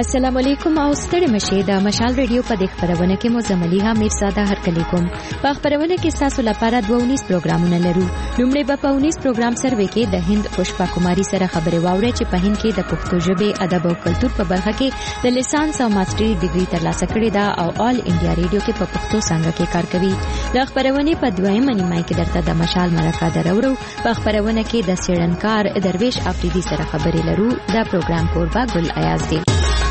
السلام علیکم او ستړي مشه د مشال ریډیو په خبرونه کې مزملیه میرزاده هرکلی کوم. په خبرونه کې تاسو لپاره 19 پروګرامونه لرو. لومړی په 19 پروګرام سروې کې د هند پشپا کماری سره خبرې واوري چې په هند کې د پښتو ژبې ادب او کلتور په برخه کې د لیسانس او ماستري ډیګري ترلاسه کړې ده او آل انډیا ریډیو کې په پښتو څنګه کې کار کوي. د خبرونه په دویمه نیمه کې درته د مشال مرکه درورو. په خبرونه کې د سیړنکار درویش افریدي سره خبرې لرو. دا پروګرام کوربه ګل ایاز دی.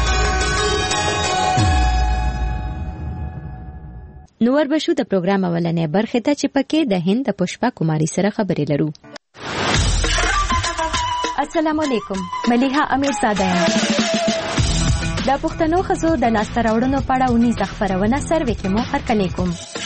نور بشو د پروګرام اولنې برخه ته چې پکې د هند د پشپا کماری سره خبرې لرو. السلام علیکم، ملیحه امیرزاده یم. د پښتنو ښځو د لاسته راوړنو په اړه 19 خبرونه سروې کې مو هرکلی کوم.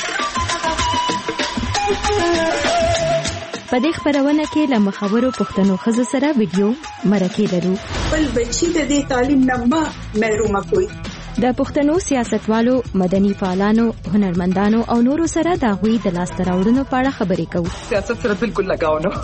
په دې خبرونه کې له مخاورو پښتنو ښځو سره ویډیو مرکې لرو. بل بچی د دې تعلیم نه محروم کوي. د پښتنو سیاستوالو، مدني فعالانو، هنرمندانو او نورو سره د غوي د لاسته راوړنو په اړه خبرې کوو. سیاست سره بالکل لگاو نه.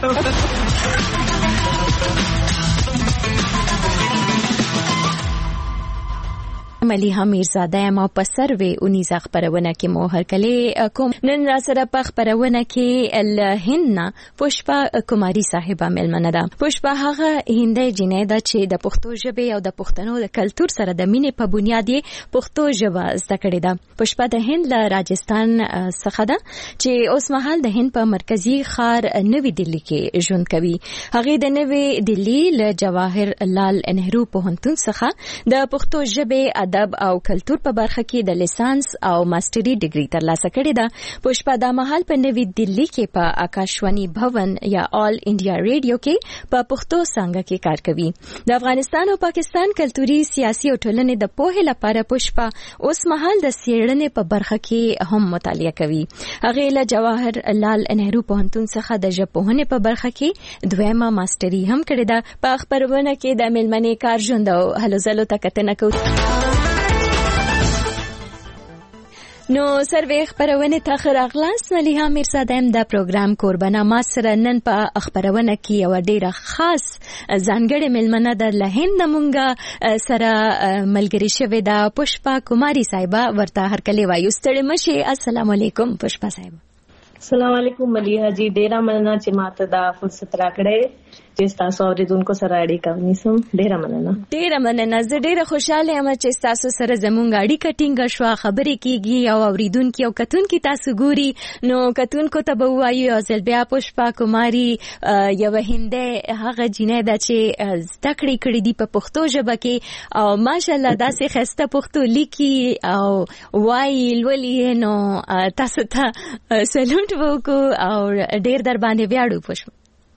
ملیحه میرزاده یم او په سروې 19 خبرونه کې مو هرکلی کوم. نن را سره په خبرونه کې هند نه پشپا کماری صاحبه ملمنه ده. پشپا هغه هندۍ جنۍ ده چې د پښتو ژبې او د پښتنو د کلتور سره د مینې په بنیاد یې پښتو ژبه زده کړې ده. پشپا د هند له راجستان څخه ده چې اوس مهال د هند په مرکزی ښار نوی دلی کې ژوند کوي. هغه د نوی دلی له جواهر لال نهرو پوهنتون څخه د پښتو ژبې ادب او کلتور په برخه کې د لیسانس او ماستري ډیګري ترلاسه کړې ده. پشپا د مهال په نوی دلی کې په آکاشوانی بھون یا آل انډیا ریډیو کې په پښتو څنګه کې کار کوي. د افغانستان او پاکستان کلتوري، سیاسي او ټولنې د پوهې لپاره پشپا اوس مهال د څېړنې په برخه کې هم مطالعه کوي. هغه له جواهر لال نهرو پوهنتون څخه د ژبپوهنې په برخه کې دویمه ماستري هم کړې ده. په خبرونه کې د ملمنې کار ژوند او هلو ځلو ته کتنه کوو. نو سروې خبرونه ته راغلاست. ملیحه میرزاده یم د پروګرام کوربانه. ما سره نن په خبرونه کې یو ډیره خاص ځانګړې ملمنه ده له هند مونږه سره ملګری شوې ده پشپا کماری صاحبه. ورته هرکلی وایو. ستړي مشي. السلام علیکم پشپا صاحب. السلام علیکم ملیحه جی. ډیره مننه چې ماته دا فرصت راکړې چې تاسو اوریدونکو سره اړیکه ونیسم. ډیره مننه. زه ډیره خوشاله یم چې تاسو سره زموږ اړیکه ټینګه شو. خبرې کیږي او اوریدونکو او کتونکو تاسو ګوري. نو کتونکو ته به وایو ځل بیا پشپا کماری یو هندۍ هغه جنۍ ده چې زده کړې کړې دي په پښتو ژبه کې او ماشاءالله داسې ښایسته پښتو لیکي او وایي لولي. نو تاسو ته سلوټ وکړو او ډیر در باندې ویاړو پشپا.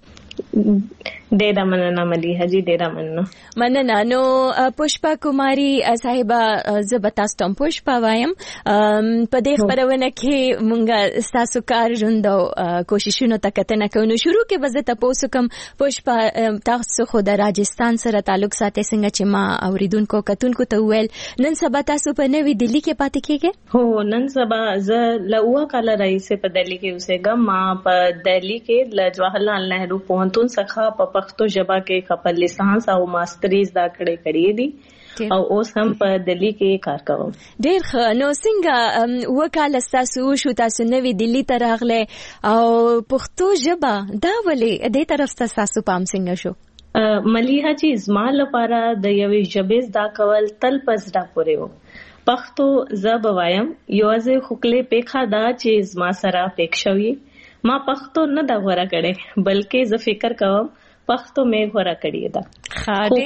ډیره مننه ملیحه جی. ډیره مننه. نو پشپا کماری صاحبه زه به تاسو ته پشپا وایم. په دې خبرونه کې مونږ تاسو کار ژوند او کوششونو ته کتنه کوو. نو شروع کې به زه تاسو کوم پشپا تاسو خو د راجستان سره تعلق ساتي څنګه چې ما اوریدونکو کتونکو ته ویل نن سبا تاسو په نوی دلی کې پاتې کېږئ؟ هو نن سبا زه له اوه کاله راځي په دلی کې اوسېږم. ما په دلی کې له جواهر لال نهرو پوهنتون څخه په پښتو ژبه کې خپل لیسانس او ماستریز دا کړې دي او اوس هم په دلی کې کار کوم. ډیر ښه. نو څنګه وکاله تاسو شو تاسو نوی دلی ته راغله او پښتو ژبه دا ولې دې طرف تاسو پام څنګه شو؟ ملیحه جی زما لپاره د یوې ژبې زده کول تل پزړه پورې و. پښتو زه وایم یوازې خپلې پیخه دا چې زما سره پېښ شوی. ما پښتو نه دا غوړه کړې بلکې زه فکر کوم پښتو مې غوړه کړې ده. خو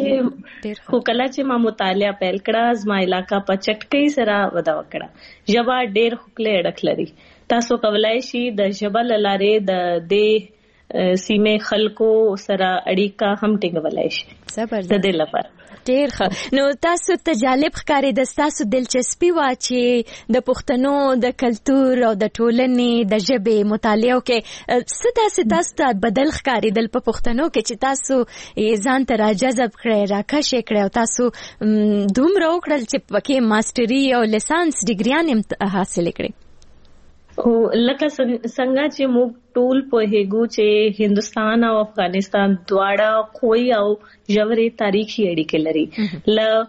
کله چې ما مطالعه پیل کړه زما علاقہ په چټکۍ سره ودا وکړه. ژبه ډېر خپلې اړخ لري. تاسو کولای شئ د ژبه لاره د دې سیمه خلکو سره اړیکه هم ټینګولای شئ. زبردست. د دې لپاره ډیر ښه. نو تاسو ته جالب ښکاري د تاسو دلچسپي وا چې د پښتنو د کلتور او د ټولنې د ژبې مطالعه کې تاسو ته بدل ښکاري د پښتنو کې چې تاسو ځان ته راجذب کړئ راکښې کړئ او تاسو دومره وکړل چې پکې ماستري او لیسانس ډیګریان حاصل کړئ. او لکه څنګه چې موږ ټول پوهیږو چې هندستان او افغانستان دواړه قوي او ژورې تاریخي اړیکې لري. له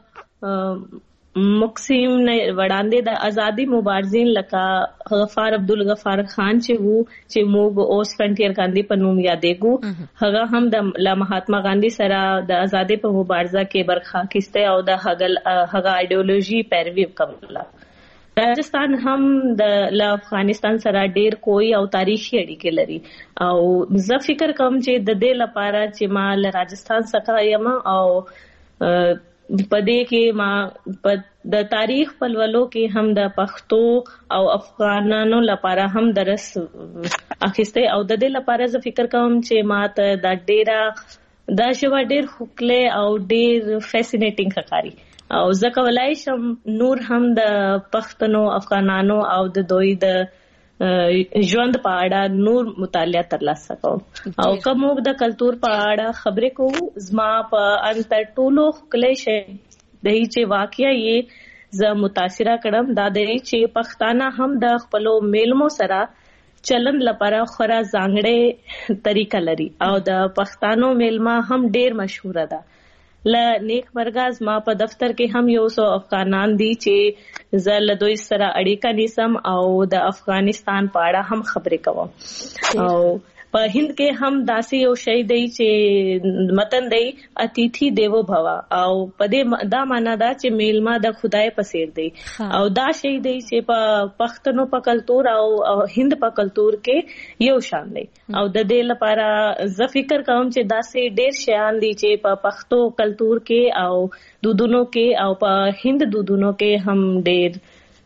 مقسم نه وړاندې د ازادي مبارزین لکه غفار عبدالغفار خان چې وو چې موږ اوس فرنټیر ګاندھی په نوم یادېږو هغه هم د مهاتما ګاندھی سره د ازادي په مبارزه کې برخه اخیسته او د هغه ایډیولوژي پیروي کوله. راجستان هم د افغانستان سره ډیر کوئی او تاریخي اړیکې لري او زه فکر کوم چې د دې لپاره چې ما له راجستان څخه یم او پدې کې ما د تاریخ په لولو کې هم د پښتو او افغانانو لپاره هم درس اخیسته او د دې لپاره زه فکر کوم چې ما ته د ډیره شوا ډیر خوکله او ډیر فیسینیټینګ ښکاري او زه کولای شم نور هم د پښتنو افغانانو او د دوی د ژوند په اړه نور مطالعه ترلاسه کوم او کوم د کلچر په اړه خبرې کوم زما په انتر ټولو خلک شي د چې واقعیا یې زه متاثره کړم دا د چې پښتانه هم د خپل میلمو سره چلند لپاره خورا ځانګړې طریقه لري او د پښتانو میلمه هم ډیر مشهور ده. ل نیک مرغاز ما په دفتر کې هم یو سو افغانان دي چې زه له دوی سره اړیکه نیسم او د افغانستان په اړه هم خبرې کوم او په هند کې هم داسې یو شی دی چې متن دی اتیتھی دیوو بھوا او په دې دا معنا دا چې میلمه د خدای په څیر دی او دا شی دی چې په پښتنو په کلچر او هند په کلچر کې یو شان دی او د دې لپاره زه فکر کوم چې داسې ډیر شیان دي چې په پښتو کلچر کې او دودونو کې او په هند دودونو کې هم ډیر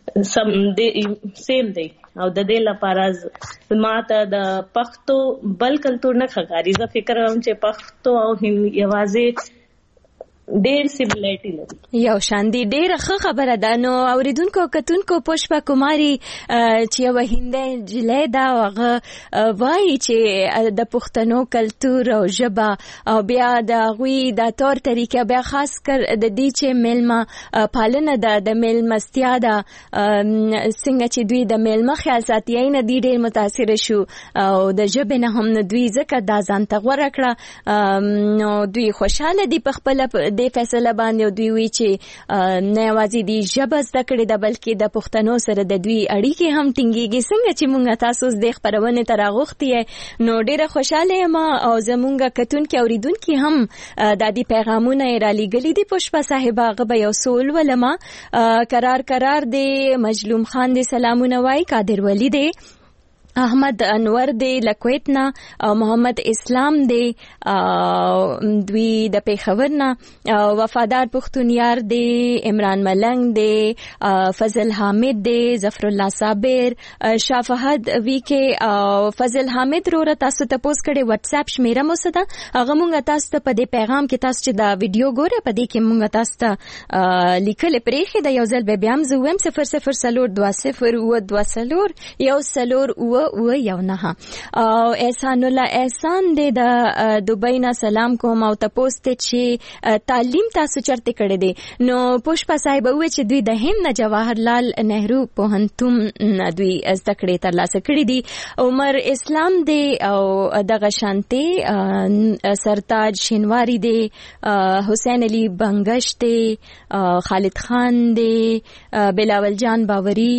سیم دی او د دې لپاره ماته د پښتو بل کلچر نه ښکاري. زه فکر کوم چې پښتو او هند یوازې ډیر سیملریټی لري یو شان دي. ډیر ښه خبره ده. نو اوریدونکو کتونکو پوشپا کماری چې یو هندۍ جلې دا هغه وایي چې د پښتنو کلچر او ژبه او بیا د غوي د تور طریقې بیا خاص کر د دې چې میلمه پالنه ده د میلمستیا ده څنګه چې دوی د میلمه خیال ساتي نه دي ډیر متاثر شو او د ژبې نه هم دوی ځکه دا ځان ته غوړه کړه نو دوی خوشاله دي په خپل د فیصله باندې دوی وی چې نه یوازې دی ژبه زده کړې ده بلکې د پښتنو سره د دوی اړیکې هم ټینګېږي. څنګه چې مونږ تاسو د خبرونه ته راغوښتي نو ډیره خوشاله یم او زمونږ کتونکي اوریدونکي هم د دې پیغامونه را لېږلي دي. پوشپا صاحب هغه به یو سوال ولما قرار دی مجلوم خان دی سلامونه وای قادر ولی دی احمد انور دی لکویتنا او محمد اسلام دی دوی د پیښور نه وفادار پښتونیار دی عمران ملنګ دی فضل حامد دی ظفر الله صابر شاه فهد وی کې او فضل حامد رو تاسو ته پوسټ کړي واتس اپ شمیره مو سره هغه مونږ تاسو ته په دې پیغام کې تاسو چې دا ویډیو ګوره په دې کې مونږ تاسو ته لیکل پرېخي د یو ځل به بیا هم زوم 0020 یو سلور و یو نه او احسان الله احسان دې د دوبۍ نه سلام کوم او تاسو ته چې تعلیم تاسو چرته کړی دی نو پوشپا صاحب وې چې دوی د هند جواهر لال نهرو پوهنتون دوی زده کړې ترلاسه کړې دي. عمر اسلام دی او دغه شانتي سرتاج شینواری دی حسین علی بنگش دی خالد خان دی بلاول جان باوري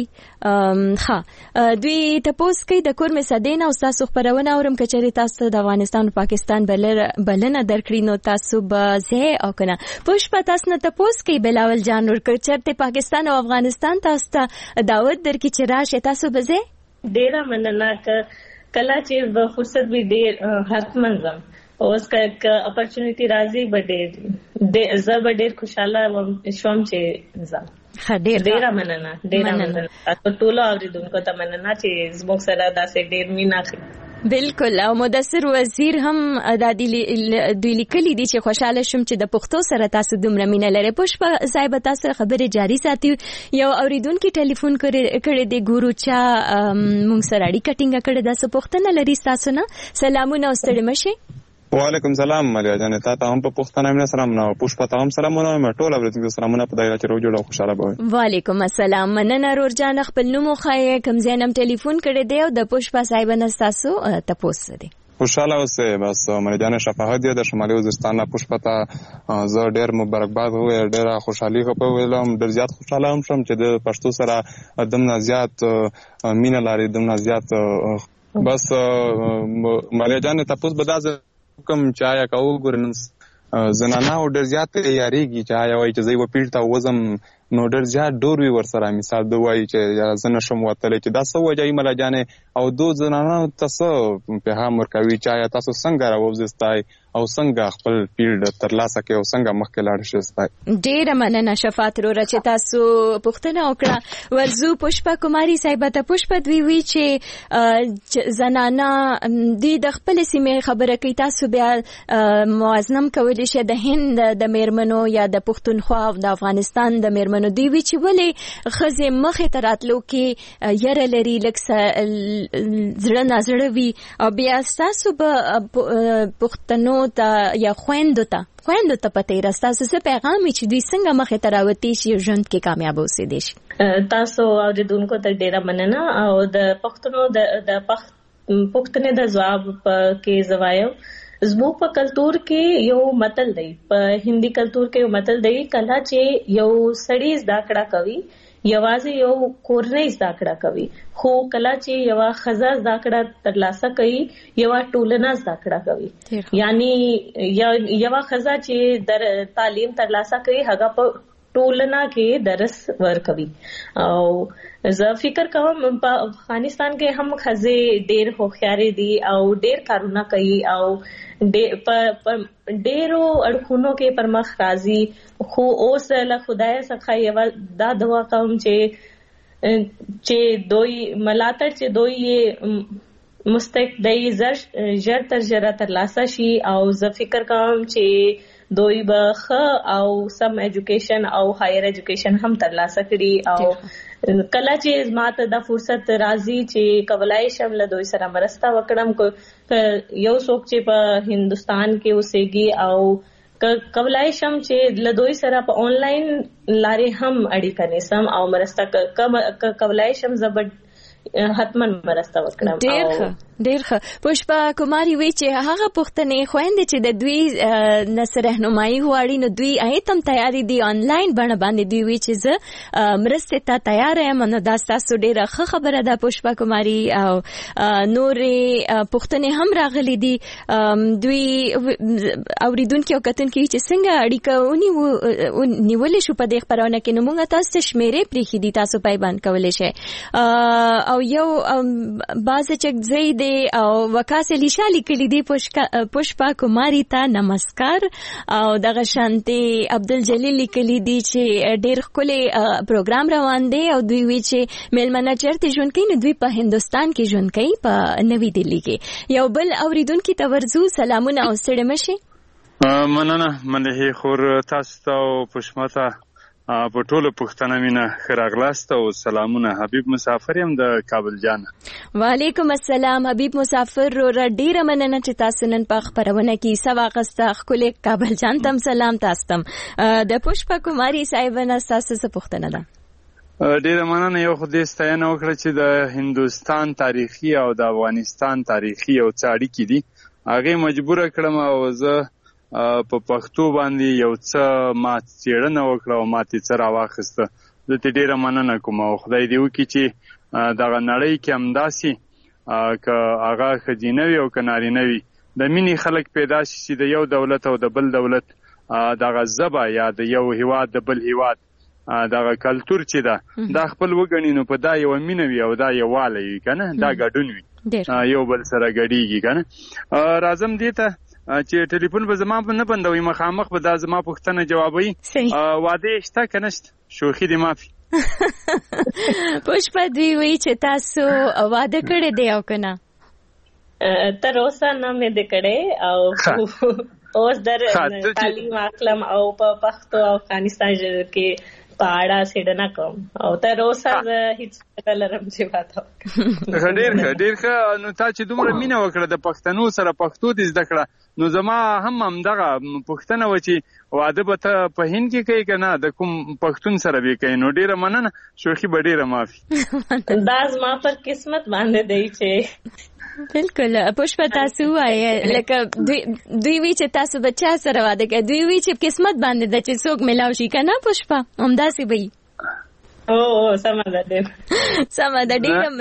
دوی تاسو کې د کور مسدین او تاسو خبرونه اورم کچري تاسو د افغانستان او پاکستان بلنه درکړي نو تاسو به زه او کنه پوشپا تاسو نه تاسو کې بلاول جان ورکړ چرته پاکستان او افغانستان تاسو ته دعوت درکې چې راشه تاسو به زه ډیره مننه کله چې فرصت وي ډیر حتمن زم اوس کا اپورچونټی راځي بډې زه ډیر خوشاله وم شوم چې زم ډیره مننه تاسو ټول اوریدونکو ته مننه چې زموږ سره داسې ډیر مینا بالکل او مدثر وزیر هم د دوی لیکلي دي چې خوشاله شوم چې د پښتو سره تاسو دومره مینه لرئ. پوشپا صاحب تاسو خبرې جاری ساتي یو اوریدونکو ټلیفون کړی دی ګورو چا مونږ سره اړیکه ټینګه کړې ده څه پوښتنه لري تاسو نه سلامونه ستړي مشي. وعلیکم سلام ملیا جان ته هم په پښتنه مینه سلام نو پوشپا ته هم سلامونه مې ټول اوریدونکو سلامونه په دایره کې روجو خوشاله بوي. وعلیکم السلام مننه رور جان خپل نوم خو کوم زینم ټلیفون کړی دی او د پوشپا صاحب نه تاسو تاسو دي خوشاله اوسئ. بس مریجان شفاعت دی د شمالي وزیرستان نه پوشپا ته زه ډېر مبارکباد وویل، ډېره خوشحالي په ویلم، ډېر زیات خوشحاله هم شم چې د پښتو سره دومره زیات مینه لري، دومره زیات. بس مریجان تاسو به دا کوم چې آیا که وګورئ نن زنانه ډېر زیات یاریږي چې آیا وایي چې زه یوه پیډ ته وځم نو ډېر زیات ډور وي ورسره. مثال د وایي چې زه نشم وتلی چې دا څه وجه ملا جانې او دو زنانو ته څه پیغام ورکوي چې آیا تاسو څنګه راوځئ او څنګه خپل فیلډ ترلاسه کړئ او څنګه مخکې لاړ شئ. ډېره مننه شفاعت وروره چې تاسو پوښتنه وکړه. ورځو پوشپا کماري صاحبه ته پوشپا دوی وی چې زنانه دوی د خپل سیمې خبره کوي، تاسو بیا موازنم کولی شئ د هند د میرمنو یا د پښتونخوا او د افغانستان د میرمنو. دوی وی چې ولې ښځې مخې ته راتلو کې یره لري، لږ زړه نازړه وي، او بیا ستاسو به پښتنو ته یا خویندو ته په تیره ستاسو څه پیغام وي چې دوی څنګه مخې ته راوتی شي ژوند کې کامیاب اوسېدی شي؟ تاسو اوریدونکو ته ډېره مننه. او د پښتنو د پښتنې د ځواب کې زوایم زموږ په کلتور کې یو متل دی، په هندي کلتور کې یو متل دی، کله چې یو سړی زده کړه کوي یوازې یو کورنۍ زده کړه کوي، خو کله چې یو ښځه زده کړه ترلاسه کوي یو ټولنه زده کړه کوي. یعنی یو ښځه چې در تعلیم ترلاسه کوي هغه په ټولنه کې درس ورکوي. او زه فکر کوم په افغانستان کې هم ښځې ډېر هوښیارې دي او ډېر کارونه کوي او ډېرو اړخونو کې پرمخ راځي. خو اوس له خدای څخه یو دا دعا کوم چې دوی ملاتړ چې دوی مستقدی ژر تر ژره ترلاسه شي. او زه فکر کوم چې دوی به ښه او سم ایجوکیشن او هایر ایجوکیشن هم ترلاسه کړي. او کله چې ماته د فرصت راځي چې کولای شم له دوی سره مرسته وکړم، یو څوک چې په هندوستان کې اوسېږي او کولای شم چې له دوی سره په آنلاین لارې هم اړیکه نیسم او مرسته کولای شم، زه حتما مرسته وکړم. ډېر ښه. پوشپا کماري وی چې هغه پښتنې خويندې چې د دوی نصر رهنمایي غواړي نو دوی هیڅ هم تیاری دي آنلاین بڼه باندې. دوی وی چې زه مرستې ته تیار یم. نو دا ستاسو ډېره ښه خبره ده پوشپا کماري. او نورې پښتنې هم راغلي دي. دوی اوریدونکي او کتونکي چې څنګه اړیکه ونیولې شو په دې خپرونه کې، نو موږ تاسو ته شمیرې پرېښي دي، تاسو پیبند کولی شئ. او یو باز چکځی دی او وکاس لیشا لیکلی دی پوشپا کماری ته نمسکار. او دغه شانتي عبدالجلیل لیکلی دی چې ډېر ښکلی پروګرام روان دی او دوی وی چې میلمنه چېرته ژوند کوي، نو دوی په هندوستان کې ژوند کوي، په نوي دلي کې. یو بل اوریدونکي ته ورځو سلامونه او ستړي مشي. مننه ملهي خور تاسو ته او پوشما ته په ټولو پښتنه مینه ښه راغلاست او سلامونه. حبیب مسافر یم د کابل جان. وعلیکم السلام حبیب مسافر. ډیره مننه چې تاسو نن په خبرونه کې حصہ واخیسته. ښکلې کابل جان تم سلام تاسو تم. د پوشپا کماري صاحبانه تاسو څه پوښتنه ده؟ ډیره مننه. یو خو دې ستاینه وکړه چې د هندوستان تاریخي او د افغانستان تاریخي او څه اړیکې دي هغې مجبوره کړم او زه په پښتو باندې یو څه ما څېړنه وکړه او ما ترې څه راواخیسته. زه ترې ډېره مننه کوم او خدای دې وکړي چې دغه نړۍ کې همداسې که هغه ښځینه وي او که نارینه وي د مینې خلک پیدا شي چې د یو دولت او د بل دولت دغه ژبه یا د یو هیواد د بل هیواد دغه کلتور چې ده دا خپل وګڼي، نو په دا یوه مینه وي او دا یووالی وي که نه، دا ګډون وي، یو بل سره ګډېږي که نه. راځم دې ته چې ټلیفون به زما نه بندوي، مخامخ به دا زما پوښتنه جوابوي. واده شته که نشته؟ شوخي دې معافي. پوشپا دوی وی چې تاسو واده کړی دی او که نه؟ تر اوسه نه مې دی کړی او اوس در تعلیم اخلم او په پښتو او افغانستان کې په اړه څېړنه کوم او تر اوسه زه هیڅ پته لرم چې واده وکړم. ډېر ښه. نو تا چې دومره مینه وکړه د پښتنو سره پښتو دې زده کړه، نو زما هم همدغه پوښتنه وه چې واده به ته په هند کې کوې که نه د کوم پښتون سره به کوې؟ نو ډېره مننه، شوخي به ډېره معافي. دا زما پر قسمت باندې دی چې بالکل پښپا تاسو وایي لکه دوی وی چې تاسو بچا سره واده کوي دوی وی چې قسمت باندې د چې څوک ملاو شي کنه پښپا همداسې وي او سمه ده ډیره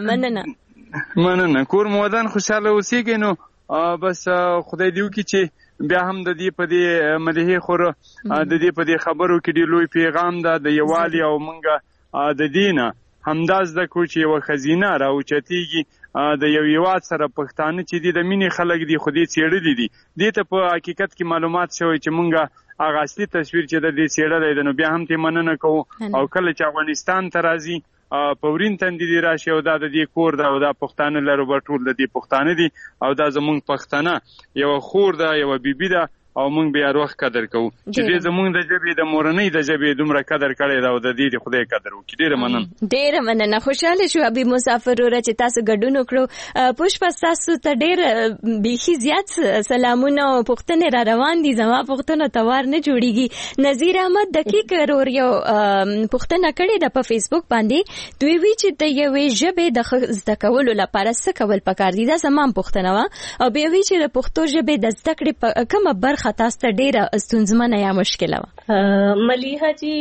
مننه کور مودان خوشاله اوسېږي نو بس خدای دې وکړي چې بیا هم د دې په دې مليحي خور د دې په دې خبرو کې ډېر لوی پیغام ده د یووالي او منګه د دینه همداز د کوچ یو خزینه راوچتيږي د یو هیواد سره پښتانه چې دي د مینې خلک دي خو دې څېړلي دي دې ته په حقیقت کې معلومات شوی چې مونږه هغه اصلي تصویر چې د دې څېړلی دی نو بیا هم ته مننه کوو او کله چې افغانستان ته راځي پورین تندې دي راشي او دا د دې کور ده او دا پښتانه لرو به ټول د دې پښتانه دي او دا زمونږ پښتانه یو خور ده یو بیبي ده او مونږ بیا روح قدر کوو چې دې زمونږ د ژبې د مورنۍ د ژبې دومره قدر کړی دا او د دې خدای قدر وکړي ډېره مننه خوشاله شو ابي مسافر وره چې تاسو ګډون وکړو پښپا تاسو ته ډېر بيخي زیات سلامونه او پښتنه را روان دي زما پښتنه توار نه جوړيږي نذیر احمد دقیق ورور یو پښتنه کړي د په فیسبوک باندې دوی وی چې د یوې ژبې د زده کولو لپاره څه کول پکار دي دا زمام پښتنه وا او بیا وی چې د پښتو ژبې د زده کړې کومه برخه تاسو ته ډیره ستونزمنه یا مشکله و ملیحه جی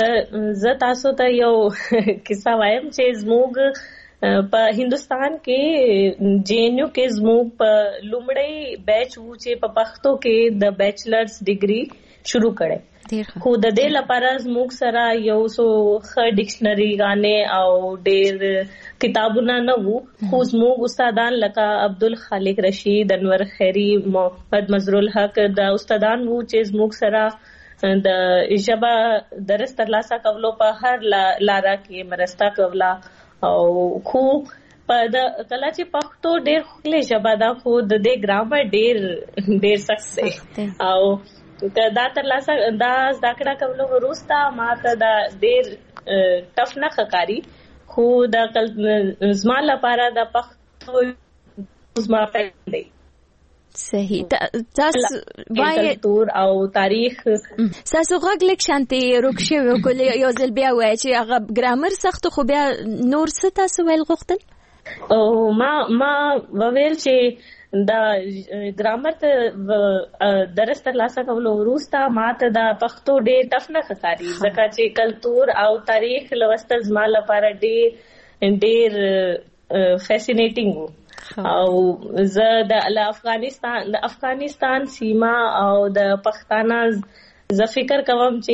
زه تاسو ته یو کیسه وایم چې زموږ په هندستان کې جینیو کې زموږ په لومړی بیچ وو چې په پښتو کې د بیچلرز ډیګري شروع کړي خو د دې لپاره زموږ سره یو څو ډکشنری غانې او ډېر کتابونه نه وو خو زموږ استادان لکه عبدالخالق رشید انور خیری محمد مظهر الحق د استادان وو چې زموږ سره د ژبه درس ترلاسه کولو په هر لاره کې مرسته کوله او خو په کله چې پښتو ډېر خپله ژبه ده خو د دې ګرامر ډېر سخت دی او دا ترلاسه دا زده کولو وروسته ماته دا ډېر ټف نه ښکاري خو دا زما لپاره د پښتو زما پیل دی صحیح تاسو وایي کلتور او تاریخ تاسو غږ لیک شانتي روکشه وکول یو ځل بیا وایي چې هغه ګرامر سخت خو بیا نور څه تاسو ویل غوښتل او ما وویل چې دا ګرامر ته درس ترلاسه کولو وروسته ماته دا پښتو ډېر ټف نه ښکاري ځکه چې کلتور او تاریخ لوستل زما لپاره ډېر فیسینیټینګ وو او زه د افغانستان سیما او د پښتانه زه فکر کوم چې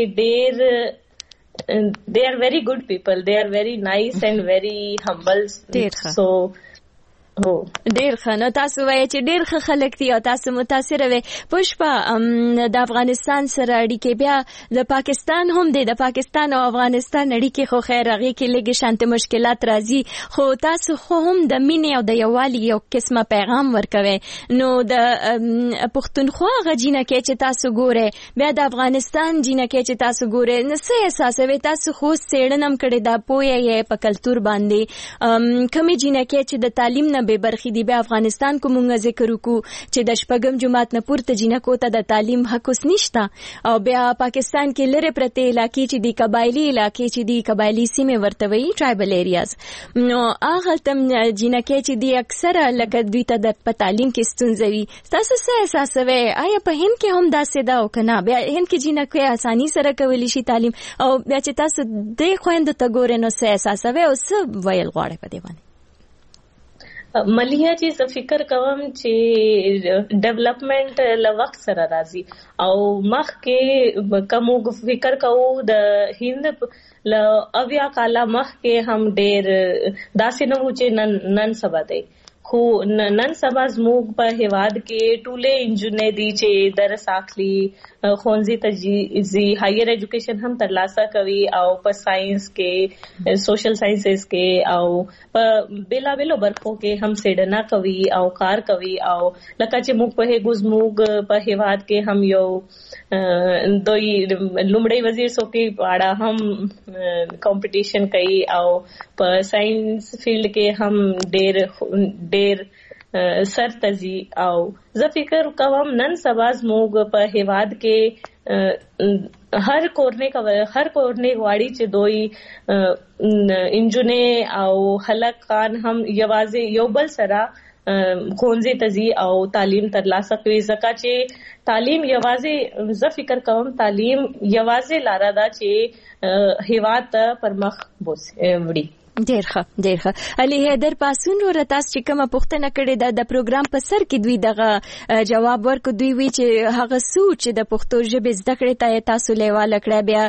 they are very good people, they are very nice and very humble, so ډیر ښه نو تاسو وایي چې ډیر ښه خلک دي او تاسو متاثر وي پښپا د افغانستان سره اړیکې بیا د پاکستان هم دی د پاکستان او افغانستان اړیکې خو خیر هغه کې لږ شانت مشکلات راځي خو تاسو خو هم د مینې او د یووالي یو قسمه پیغام ورکوي نو د پښتونخوا غجینه کې چې تاسو ګوره بیا د افغانستان جینه کې چې تاسو ګوره نو څه احساس وي تاسو خو سیړنم کړي دا پوهه یې په کلتور باندې کومې جینه کې چې د تعلیم نه به برخې دی به افغانستان کومه ذکر وکړو چې د شپږم جماعت نه پورته جنکو ته د تعلیم حق اوس نشته او بیا پاکستان کې لره پرته علاقې چې دی قبایلی علاقې چې دی قبایلی سیمه ورته وي ټرایبل ایریاز نو هغه تم جنکې چې دی اکثره لکه دوی ته د تعلیم کې ستونزې وي تاسو څه احساس وي آیا په هند کې هم داسې ده او کنه بیا هند کې جنکې اساني سره کولی شي تعلیم او بیا چې تاسو د خويند ته ګورئ نو څه احساس وي او څه ویل غواړي په دې باندې ملیحه جی زه فکر کوم چې ډیولپمنٹ له وخت سره راځي او مخکې کوم فکر کوو د هند له اویا کاله مخکې هم ډېر داسې نه و چې نن سبا دی خو نن سبا زموږ په هیواد کې ټولې انجنې دي چې درس اخلي ښوونځي ته ځي هایر ایجوکیشن هم ترلاسه کوي او په ساينس کې سوشل ساينسز کې او په بیلابلو برخو کې هم څېړنه کوي او کار کوي او لکه چې موږ په زموږ په هیواد کې هم یو دوی لومړی وزیر سوکي پاړه هم کمپټیشن کوي او په ساينس فیلډ کې هم ډېر سرتزي او زه فکر کوم نن سبا زموږ په هیواد کې هر کورنۍ غواړي چې دوی انجنې او خلک خان هم یوازې یو بل سره خونځي تزي او تعلیم ترلاسه کوي. ځکه چې تعلیم یوازې زه فکر کوم تعلیم یوازې لاره ده چې هیواد پر مخ وړي. ډیر ښه علي حیدر پاسون ور تاسو چې کومه پوښتنه کړې ده د پروګرام په سر کې دوی دغه جواب ورکړ. دوی وی چې هغه سوچ چې د پښتو ژبې زده کړې ته تاسو لیواله کړه. بیا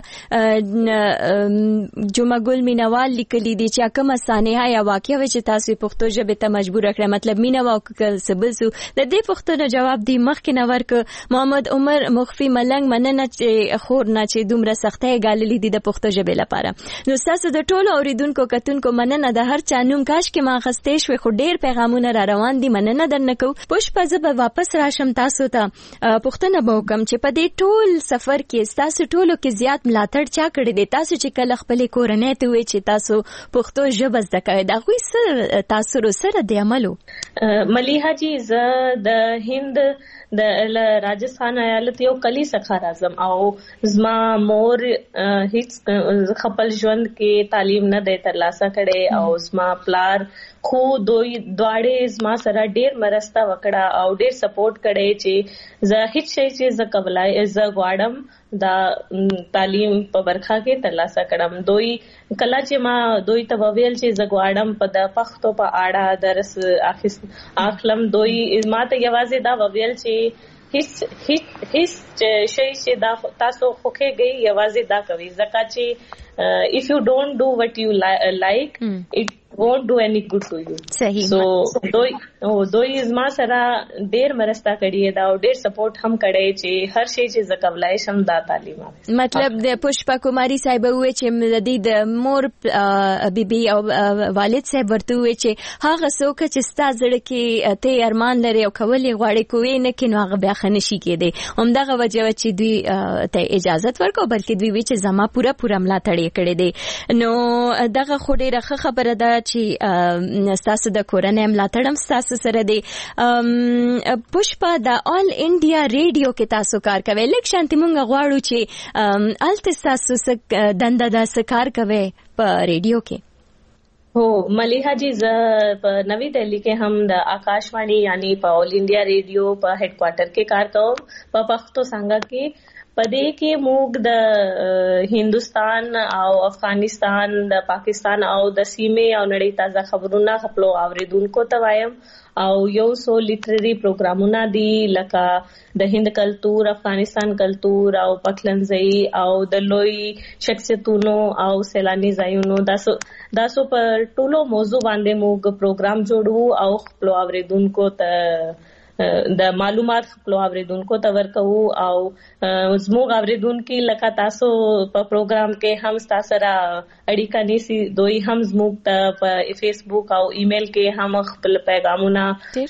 جمعه ګل مینوال لیکلي دي چې کومه سانحه یا واقعه چې تاسو پښتو ژبې ته مجبور کړه مطلب مینا واکل سبل سو د دې پوښتنه جواب دی مخکې نه ورک. محمد عمر مخفي ملنګ مننه چې خور نه چې دومره سختۍ ګاللې دي د پښتو ژبې لپاره. نو تاسو د ټولو اوریدونکو کو مننه د هر چا نوم کاش کې ما غستې شوې خو ډیر پیغامونه را روان دي. مننه درنکو پښپا زب واپس راشم تاسو ته پښتنه به کوم چې په دې ټول سفر کې تاسو ټولو کې زیات ملاتړ چا کړی دی. تاسو چې کله خپل کورنۍ ته وې چې تاسو پښتو ژبه زده کوئ دا خو تاسو سره د عملو ملیحه جی ز د هند د راجستھان ایالت یو کلی څخه راځم او زما مور هیڅ خپل ژوند کې تعلیم نه دی ترلاسه کړي او زما پلار خو دواړه زما سره ډیر مرسته وکړه او ډیر سپورټ کړي چې زه هیڅ شي چې زه کولای زه غواړم دا تعلیم په برخه کې ترلاسه کړم. دوی کله چې ما دوی ته وویل چې زه غواړم په د پښتو په اړه درس اخلم دوی ما ته یوازې دا وویل چې هیڅ شي چې دا تاسو خوخه گئی یوازې دا کوي. ځکه چې if you don't do what you like it won't do any good to you. صحیح. so دوی زما سره ډیر مرسته کړې دا او ډیر سپورټ هم کړي چې هر شي چې زکولای شم دا تعلیم مطلب د پښپا کوماری صاحب وې چې د مور بیبي او والد صاحب ورته وې چې هغه څوک چې ستاسو زړه کې ته ارمان لري او کولې غواړي کوي نه کینو هغه بیا خنشي کېده. همدغه وجه چې دوی ته اجازه ورکړو بلکې دوی وې چې زما پورا ملاتړ کړي دي. نو دغه خو ډیره خبره ده چې تاسو د کورنۍ ملاتړ هم تاسو سره دی. پښپا د آل انډیا ریډیو کې تاسو کار کوي لیک شانتي مونږ غواړو چې الته تاسو دنده د کار کوي په ریډیو کې. هو ملیحه جی ز په نوی دہلی کې هم د آکاشوانی یعنی په آل انډیا ریډیو په هډ کوارټر کې کار کوم په پښتو څنګه کې پدې کې موږ د هندستان او افغانستان د پاکستان او د سیمې او نړۍ تازه خبرونه خپلو اوریدونکو ته وایم او یو سو لیټرری پروګرامونه دي لکه د هند کلتور افغانستان کلتور او پخلنځي او د لوی شخصیتونو او سیلاني ځایونو داسو پر ټولو موضوع باندې موږ پروګرام جوړو او خپلو اوریدونکو ته د معلومات خپل اوریدونکو ته ورکو او زموږ اوریدونکو لکه تاسو په پروګرام کې هم تاسو سره اړیکه نیسی دوی هم زموږ ته په فیسبوک او ایمیل کې هم خپل پیغامونه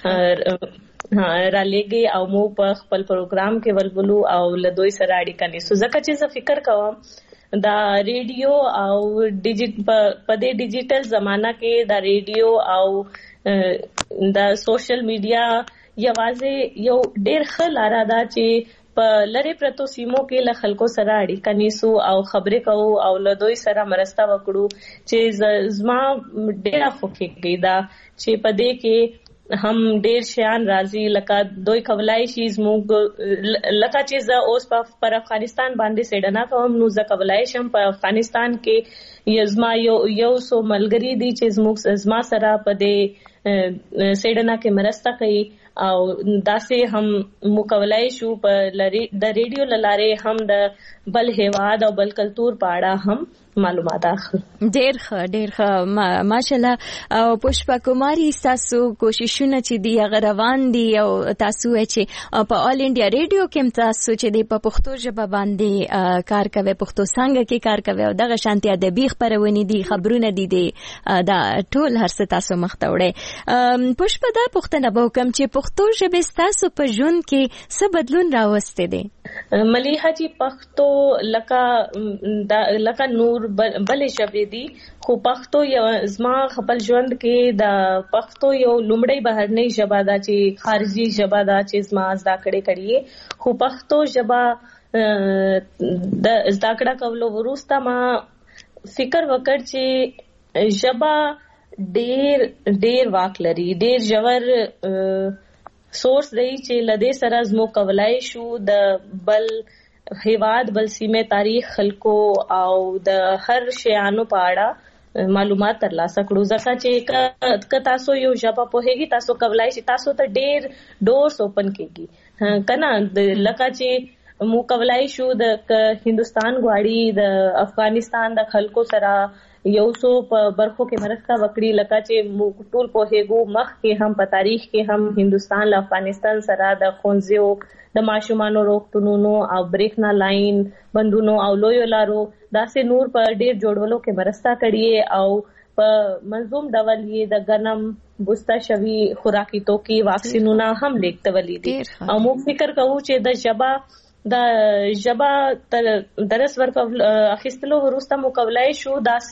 را لګي او موږ په خپل پروګرام کې ولولو او له دوی سره اړیکه نیسو. ځکه چې زه فکر کوم دا ریډیو او په دې ډیجیټل زمانہ کې دا ریډیو او دا سوشل میډیا یوازې یو ډېر ښه لاره ده چې په لری پرتو سیمو کې له خلکو سره اړیکه نیسو او خبرې کوو او له دوی سره مرسته وکړو چې زما ډېره خوښي ده چې په دې کې هم ډېر شیان راځي لکه دوی کولای شي زموږ لکه چې زه اوس پر افغانستان باندې سیډنا کوم نو زه کولای شم په افغانستان کې یزما یو سو ملګری دي چې زما سره په دې سیډنا کې مرسته کوي او داسې هم مکولای شو په د ریډیو لاره هم د بل هیواد او بل کلتور په اړه هم معلومات اخلو. ډېر ښه ماشاءالله. او پښپا کوماری تاسو کوششونه چې دی غروان دي او تاسو چې په آل انډیا ریډیو کې تاسو چې دی په پښتو ژبه باندې کار کوي پښتو څنګه کې کار کوي او دغه شانتي ادبي خبرونه دي خبرونه دي دا ټول هر څه تاسو مخته وړي. پښپا دا پښتنه به کوم چې پښتو ژبه تاسو په ژوند کې څه بدلون راوستي دي؟ ملیحه جی پښتو لکه نور بلې ژبې دي خو پښتو یو زما خپل ژوند کې د پښتو یو لومړی بهرنۍ ژبه ده چې خارجي ژبه ده چې زما زده کړې خو پښتو ژبه د زده کړه کولو وروسته ما فکر وکړ چې ژبه ډیر واک لري، ډیر ژور سورس دی چې لدې سره زموږ کولای شو د بل هیواد بل سیمه تاریخ خلکو او د هر شیانو په اړه معلومات ترلاسه کړو. ځکه چې تاسو یو ژبه پوهیږئ تاسو کولای شئ تاسو ته ډیر ډورس اوپن کیږي کنه. لکه چې مو کولای شو د هندستان غواړي د افغانستان د خلکو سره یو څو په برخو کې مرسته وکړي. لکه چې موږ ټول پوهیږو مخ کې هم په تاریخ کې هم هندستان له افغانستان سره د ښوونځیو د ماشومانو روغتونونو او بریښنا لاین بندونو او لویو لارو داسې نور په ډیر جوړولو کې مرسته کړي او په منظوم ډول یې د غنم بوستا شوی خوراکي توکي واکسینونه هم لیږدولي دي. او موږ فکر کوو چې د ژبه درس ورکول اخیستلو وروسته مو کولای شو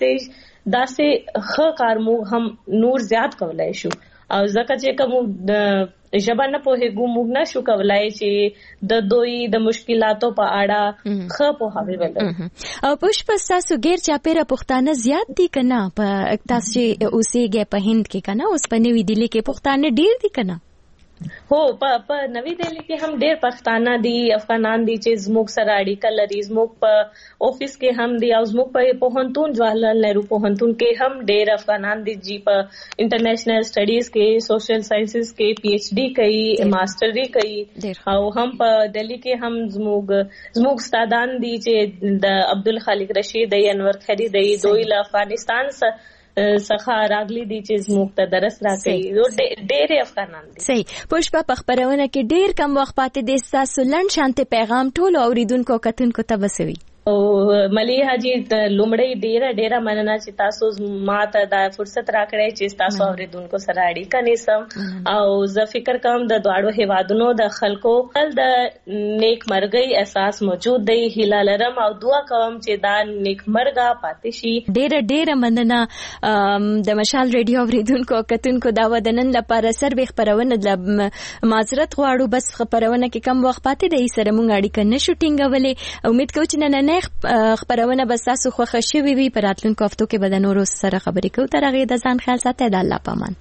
داسې ښه کار مو هم نور زیات کولای شو. او ځکه چې کوم د ژبه نه پوهیږو موږ نشو کولای چې د دوی د مشکلاتو په اړه ښه پوهاوی ولرو. او پښپ تاسو غیر چاپیره پښتانه زیات دي کنه په تاسو چې اوسېږي په هند کې کنه اوس په نوې دلی کې پښتانه ډیر دي کنه؟ هو په نوې دلی کې هم ډیر پښتانه دي افغانان دي چې زموږ سره اړیکه لري. زموږ په آفیس کې هم دي او زموږ په پوهنتون جواهرلال نهرو پوهنتون کې هم ډیر افغانان دي چې په انټرنیشنل سټډیز کې سوشل ساينسز کې پی ایچ ډی کوي ماستري کوي. او هم په دلی کې هم زموږ استادان دي چې د عبدالخالق رشید دی انور خیری دی دوی له افغانستان څخه راغلي دي چې زموږ ته درس راکوي. ډېر افغانان دي. صحیح. پښپا په خبرونه کې ډېر کم وخت پاتې دي. تاسو لنډ شانته پیغام ټول اوریدونکو کتونکو ته وسوي. او ملیحه جی لومړی ډیره مننه چې تاسو ماته دا فرصت راکړی چې تاسو اوریدونکو سره اړیکه نیسم. او زه فکر کوم د دواړو هیوادونو د خلکو د نیک مرګي احساس موجود دی. هیله لرم او دعا کوم چې دا نیک مرګه پاتې شي. ډیره مننه د مشال ریډیو اوریدونکو کتونکو دا ودنن لپاره سروي خبرونه د معذرت غواړو بس خبرونه کې کم وخت پاتې دی سره مونږ اړیکه نشو ټینګولې. امید کوم چې نن خبرونه به تاسو خوښ شوي وي. په راتلونکو هفتو کې به د نورو سره خبرې کوو. تر هغې د ځان خیال ساتئ. د الله په امان.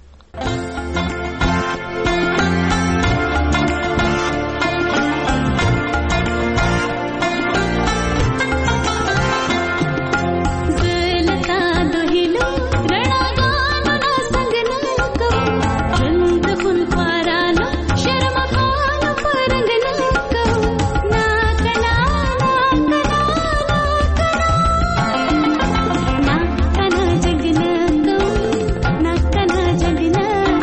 जगना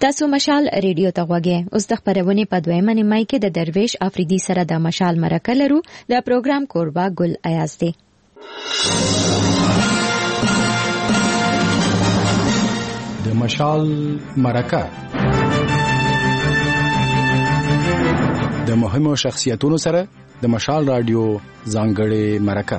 تاسو مشال ریډیو ته غوږی اوس د خبرونه په دویمه نیمه کې د درویش افریدي سره د مشال مرکه لرو د پروګرام کوربه ګل ایاز دی د مشال مرکه د مهمو شخصیتونو سره د مشال رادیو ځانګړې مرکه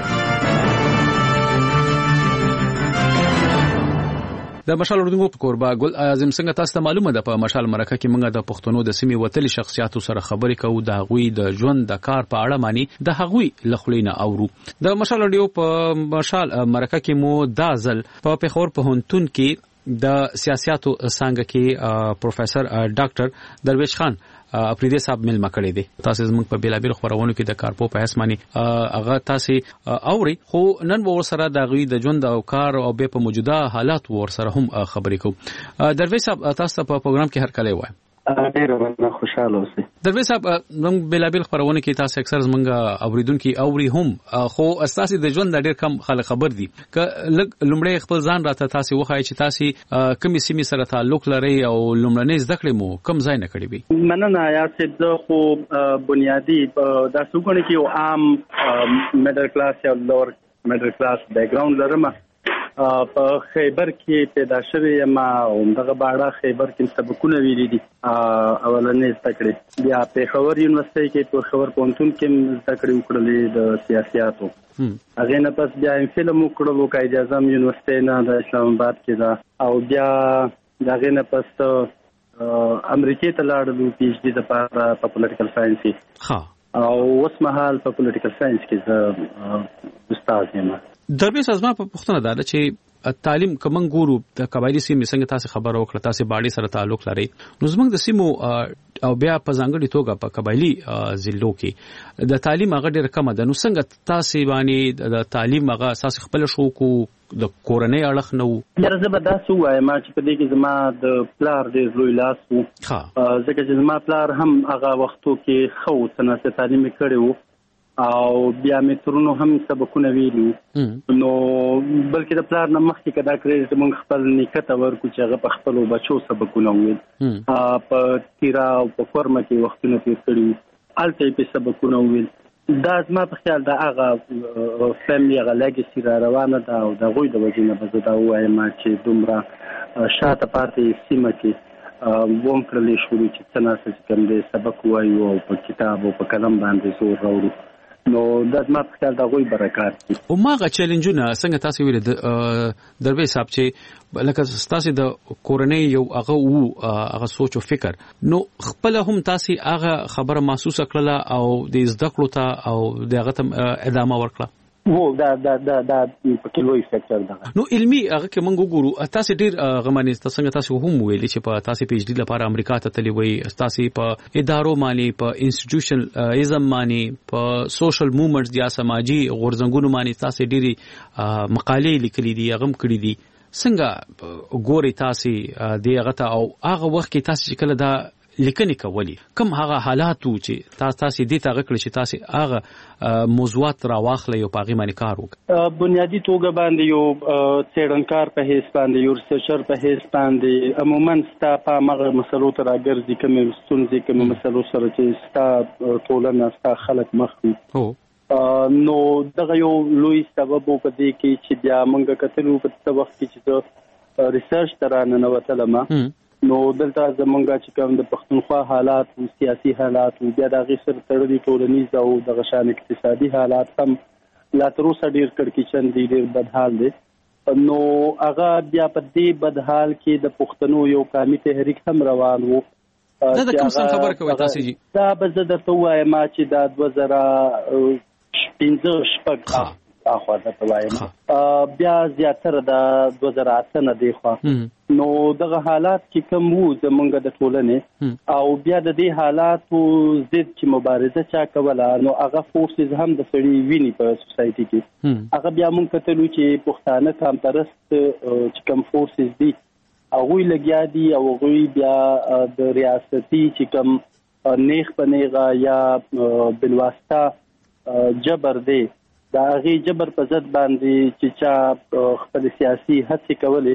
د مشال اردو په کوربه ګل اعظم څنګه تاسو ته معلومه ده په مشال مرکه کې موږ د پښتنو د سیمې وتلي شخصیتو سره خبرې کوو د غوي د ژوند د کار په اړه معنی د غوي لخلینه اورو د مشال اردو په مشال مرکه کې مو دازل په پیښور په هونتون کې د سیاستو څنګه کې پروفیسور ډاکټر درویش خان افریدي صاحب مل مکړې دي تاسو زموږ په بیلابل خبرونو کې د کارپو په اسماني هغه تاسو اوري خو نن ور سره د غوي د ژوند او کار او په موجوده حالات ور سره هم خبرې کوو درویش صاحب تاسو په پروګرام کې هر کله وای ډېر خوشاله اوسئ درویش صاحب موږ بیلابل خبرونه کې تاسو اکثر زمونږ اوریدونکو اوري هم خو اساسي د ژوند ډېر کم خلک خبر دي ک لومړی خپل ځان راته تاسو وخایي چې تاسو کومې سیمې سره تعلق لري او لومړنۍ زده کړې مو کوم ځای نه کړې وي مننه یا چې خو بنیادی د څوګنې کې یو عام میډل کلاس یا لوور میډل کلاس بیک ګراوند لرم په خیبر کې پیدا شوی یم او دغه باړه خیبر کې سبقونه ویلي دي اولنې زده کړې بیا پیښور یونیورسيټي کې پیښور پوهنتون کې زده کړې وکړلې د سیاستو هغه نه پس بیا فلم وکړلو کا اجازه یونیورسيټي نه د اسلام آباد کې دا او بیا دغه نه پس امریکا ته لاړم پی ایچ ډي د په پولیټیکل ساينس کې او اوس مهال په پولیټیکل ساينس کې زه استاد یم درویش ازما په پښتنه دا چې تعلیم کوم ګورو د قبایلی سیمې څنګه تاسو خبرو وکړه تاسو باندې سره تعلق لري نو زموږ د سیمو او بیا په ځانګړي توګه په قبایلی ضلعو کې د تعلیم هغه ډېر کم ده نو څنګه تاسو باندې د تعلیم هغه اساس خپل شو کو د کورنۍ اړخ نه وو درځه به تاسو وایم چې په دې کې زما د پلار د لوی لاس وو ځکه چې زما پلار هم هغه وختو کې خو سنت تعلیم کړی وو او بیا مې ترونو هم سبقونه ویلو نو بلکې د پلان مخکې کدا کړی چې موږ خپل نیکته ورکو چې هغه په خپل بچو سبقونه ویل په تیرا او په فورمه کې وختونه تیر کړی الته په سبقونه ویل دا زما په خیال دا هغه فیملی هغه لیګسی را روانه ده او دا غوي د وجنه به زه دا وایم چې دومره شاته پاتې سیمه کې ووم کړلې شروع چې څنګه چې کوم دې سبق وایو او په کتاب او په قلم باندې زور راوړو نو دا ما په خیال دا غوي برکات دي او ماغه چیلنجونه څنګه تاسو ویل درویش صاحب چې لکه تاسو د کورنۍ یو هغه سوچ او فکر نو خپل هم تاسو هغه خبره محسوس کړله او د زده کړو ته او دغه ادامه ورکړه وو دا په لوی فیکټر ده نو علمي هغه کې موږ وګورو تاسو ډیر غمانه تاسو هم ویلي چې په تاسو پی ایچ ډي لپاره امریکا ته تللی وي تاسو په ادارو باندې په انسټیټیوشن ازم باندې په سوشل موومېنټس یا سماجی غورځنګونو باندې تاسو ډيري مقالې لیکلي دي هغه کړې دي څنګه ګوري تاسو دغه ته او هغه وخت کې تاسو کله دا لیکنې کولې کوم هغه حالات چې تاسو دې ته غکړی چې تاسو هغه موضوعات راواخلې او پاغي باندې کار وکړ بنیادی توګه باندې یو څېړنکار په هیڅ باندې یو ریسرچر په هیڅ باندې عموما ستا په مغه مسلو ته راګرځي کوم ستونزې کوم مسلو سره چې ستا ټولنه ستا خلک مخ وي نو دغه یو لوی سبب په دې کې چې بیا موږ کتلو په وخت کې چې ریسرچ ترانه نو وتلم نو دلته زمونږه چې کوم د پښتونخوا حالات او سیاسي حالات او بیا د غیر تړلي ټولنیز او د غشان اقتصادي حالات هم لا تر اوسه ډیر کړکېچن دي ډیر بدحال دي نو هغه بیا په دې بدحال کې د پښتنو یو قومي تحریک هم روان وو دا د کوم څه خبر کوي تاسو جی دا به زه درته وایم چې دا 2015 شپږ اخوا د وایم بیا زیاتره د 2008 نه دی خو نو دغه حالات چې کوم وو زمونږ د ټولنې او بیا د دې حالاتو ضد چې مبارزه چا کوله نو هغه فورسز هم د سړي ویني په سوسايټي کې هغه بیا مونږ کتلو چې پښتانه کام پرست چې کوم فورسز دي هغه لګیا دي او هغه بیا د ریاستي چې کوم نیخ پنیغه یا بلواسطه جبر دی دا غي جبر په ضد باندې چې چا خپل سیاسي هڅې کولې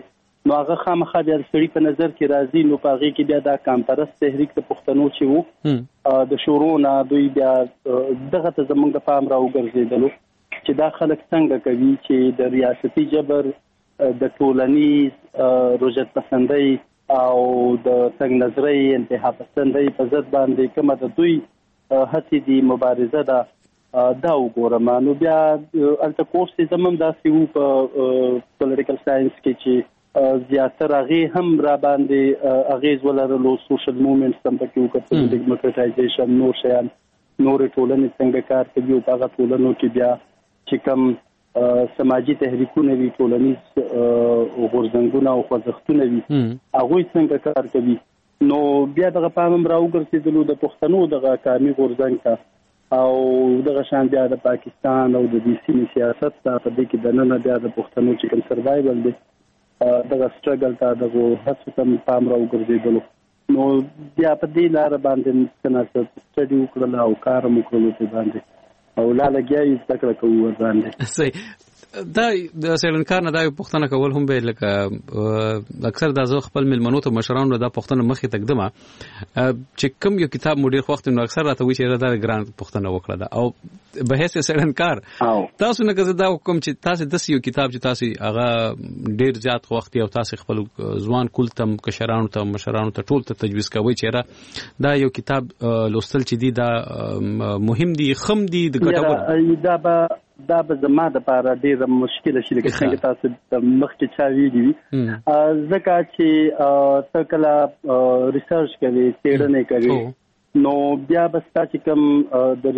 نو هغه خامخا بیا د سړي په نظر کې راځي، نو په هغې کې بیا دا کامپرست تحریک د پښتنو چې وو د شورو نه دوی بیا دغه ته زموږ د پام راوګرځېدلو چې دا خلک څنګه کوي چې د ریاستي جبر د ټولنیز رجعت پسندۍ او د تنګ نظرۍ انتها پسندۍ په ضد باندې کومه د دوی هڅې دي مبارزه ده دا وګورم. نو بیا هلته کورس یې زموږ داسې وو په پولیټیکل ساینس کې چې زیاتره هغې هم را باندې اغېز ولرلو، سوشل موومنټس هم پکې وکتل، ډیموکراټایزیشن، نور شیان، نورې ټولنې څنګه کار کوي او په هغه ټولنو کې بیا چې کوم سماجی تحریکونه وی، ټولنیز غورځنګونه او خوځښتونه وی، هغوی څنګه کار کوي. نو بیا دغه پام هم راوګرځېدلو د پښتنو دغه کارمي غورځنګ ته او دغه شان بیا د پاکستان او د دې سیمې سیاست ته په دې کې دننه بیا د پښتنو چې کوم سروایول دی دغه سټرګل ته دغه هڅو ته پام راوګرځېدلو. نو بیا په دې لاره باندې څه سټډي وکړل او کار هم وکړلو په باندې او لا لګیا یې زده کړه کوو ورباندې. صحیح. دا د سیلانکار نه دا پوښتنه کول هم به لکه اکثر دا زه خپل ملمنو ته مشرانو دا پوښتنه مخې تقدمه چې کوم یو کتاب مو ډیر وخت نو اکثر راته وی چې دا ګران پوښتنه وکړه دا او به هیڅ سیلانکار تاسو نه کزه دا کوم چې تاسو د یو کتاب چې تاسو هغه ډیر زیات وخت او تاسو خپل ځوان کول تم کشرانو ته مشرانو ته ټول ته تجویز کوي چې دا یو کتاب لوستل چې دی دا مهم دی خم دی د ګټور دا به زما د پاره ډیره مشکله شي لکه څنګه تاسو مخکې چا ویلي وي، ځکه چې ته کله ریسرچ کوي، څېړنې کوي، نو بیا به ستا چې کوم د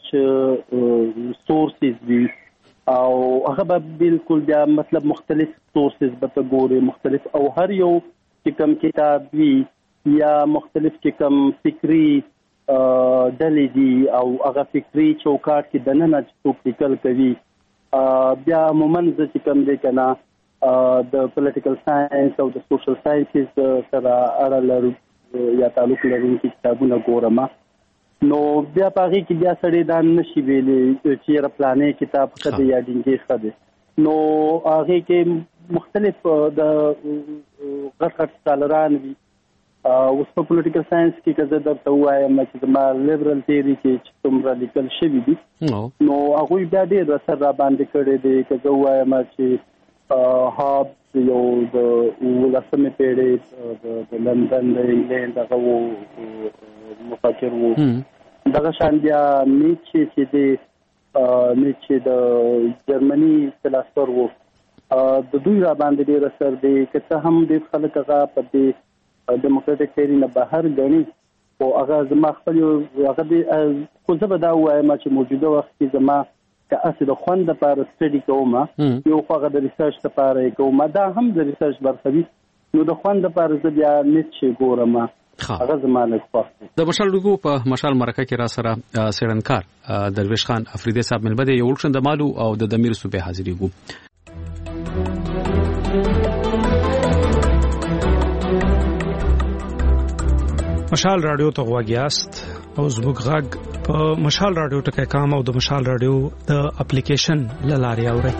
ریسرچ سورسز وي او هغه به بالکل بیا مطلب مختلف سورسز به ته ګورې، مختلف او هر یو چې کوم کتاب وي یا مختلف چې کوم فکري ډلې دي او هغه فکري چوکاټ کې دننه چې څوک لیکل کوي بیا عموماً زه چې کوم دی که نه د پولیټیکل ساینس او د سوشل ساینسز سره اړه لرو یا تعلق لرونکي کتابونه ګورم. نو بیا په هغې کې بیا سړی دا نشي ویلی چې یاره پلانې کتاب ښه دی یا ډینګې ښه دی. نو هغې کې مختلف د غټ غټ سکالران وي. اوس په پولیټیکل ساینس کې که زه درته ووایم چې زما لیبرل تیوري کې چې څومره لیکل شوي دي نو هغوی بیا ډېر اثر را باندې کړی دی. که زه ووایم چې هابز یو د 19مې پېړۍ د لندن د انګلینډ هغه مفکر و، دغه شان بیا نیچه چې دی نیچه د جرمني فلسفر و، د دوی را باندې ډېر اثر دی. که څه هم ډېر خلک هغه په دې ډیموکراټیک تیوري نه بهر غني او هغه زما خپل هغه خو زه به دا وایم چې موجوده وخت کې زما که اسې د خوند لپاره سټډي کوم یو خو هغه د ریسرچ لپاره کوم، دا هم د ریسرچ برخه وي، نو د خوند لپاره زه بیا نیچه ګورم هغه زما لږ خوښ دی. د مشال لوګو په مشال مرکه کې را سره څېړنکار درویش خان افریدی صاحب ملبه دی یو ورشن د مالو او د دمیر صوبې حاضرېږو. مشال رادیو ته غواګیاست او زموږ غږ په مشال رادیو ټکی کام او د مشال رادیو د اپلیکیشن لارې اورئ.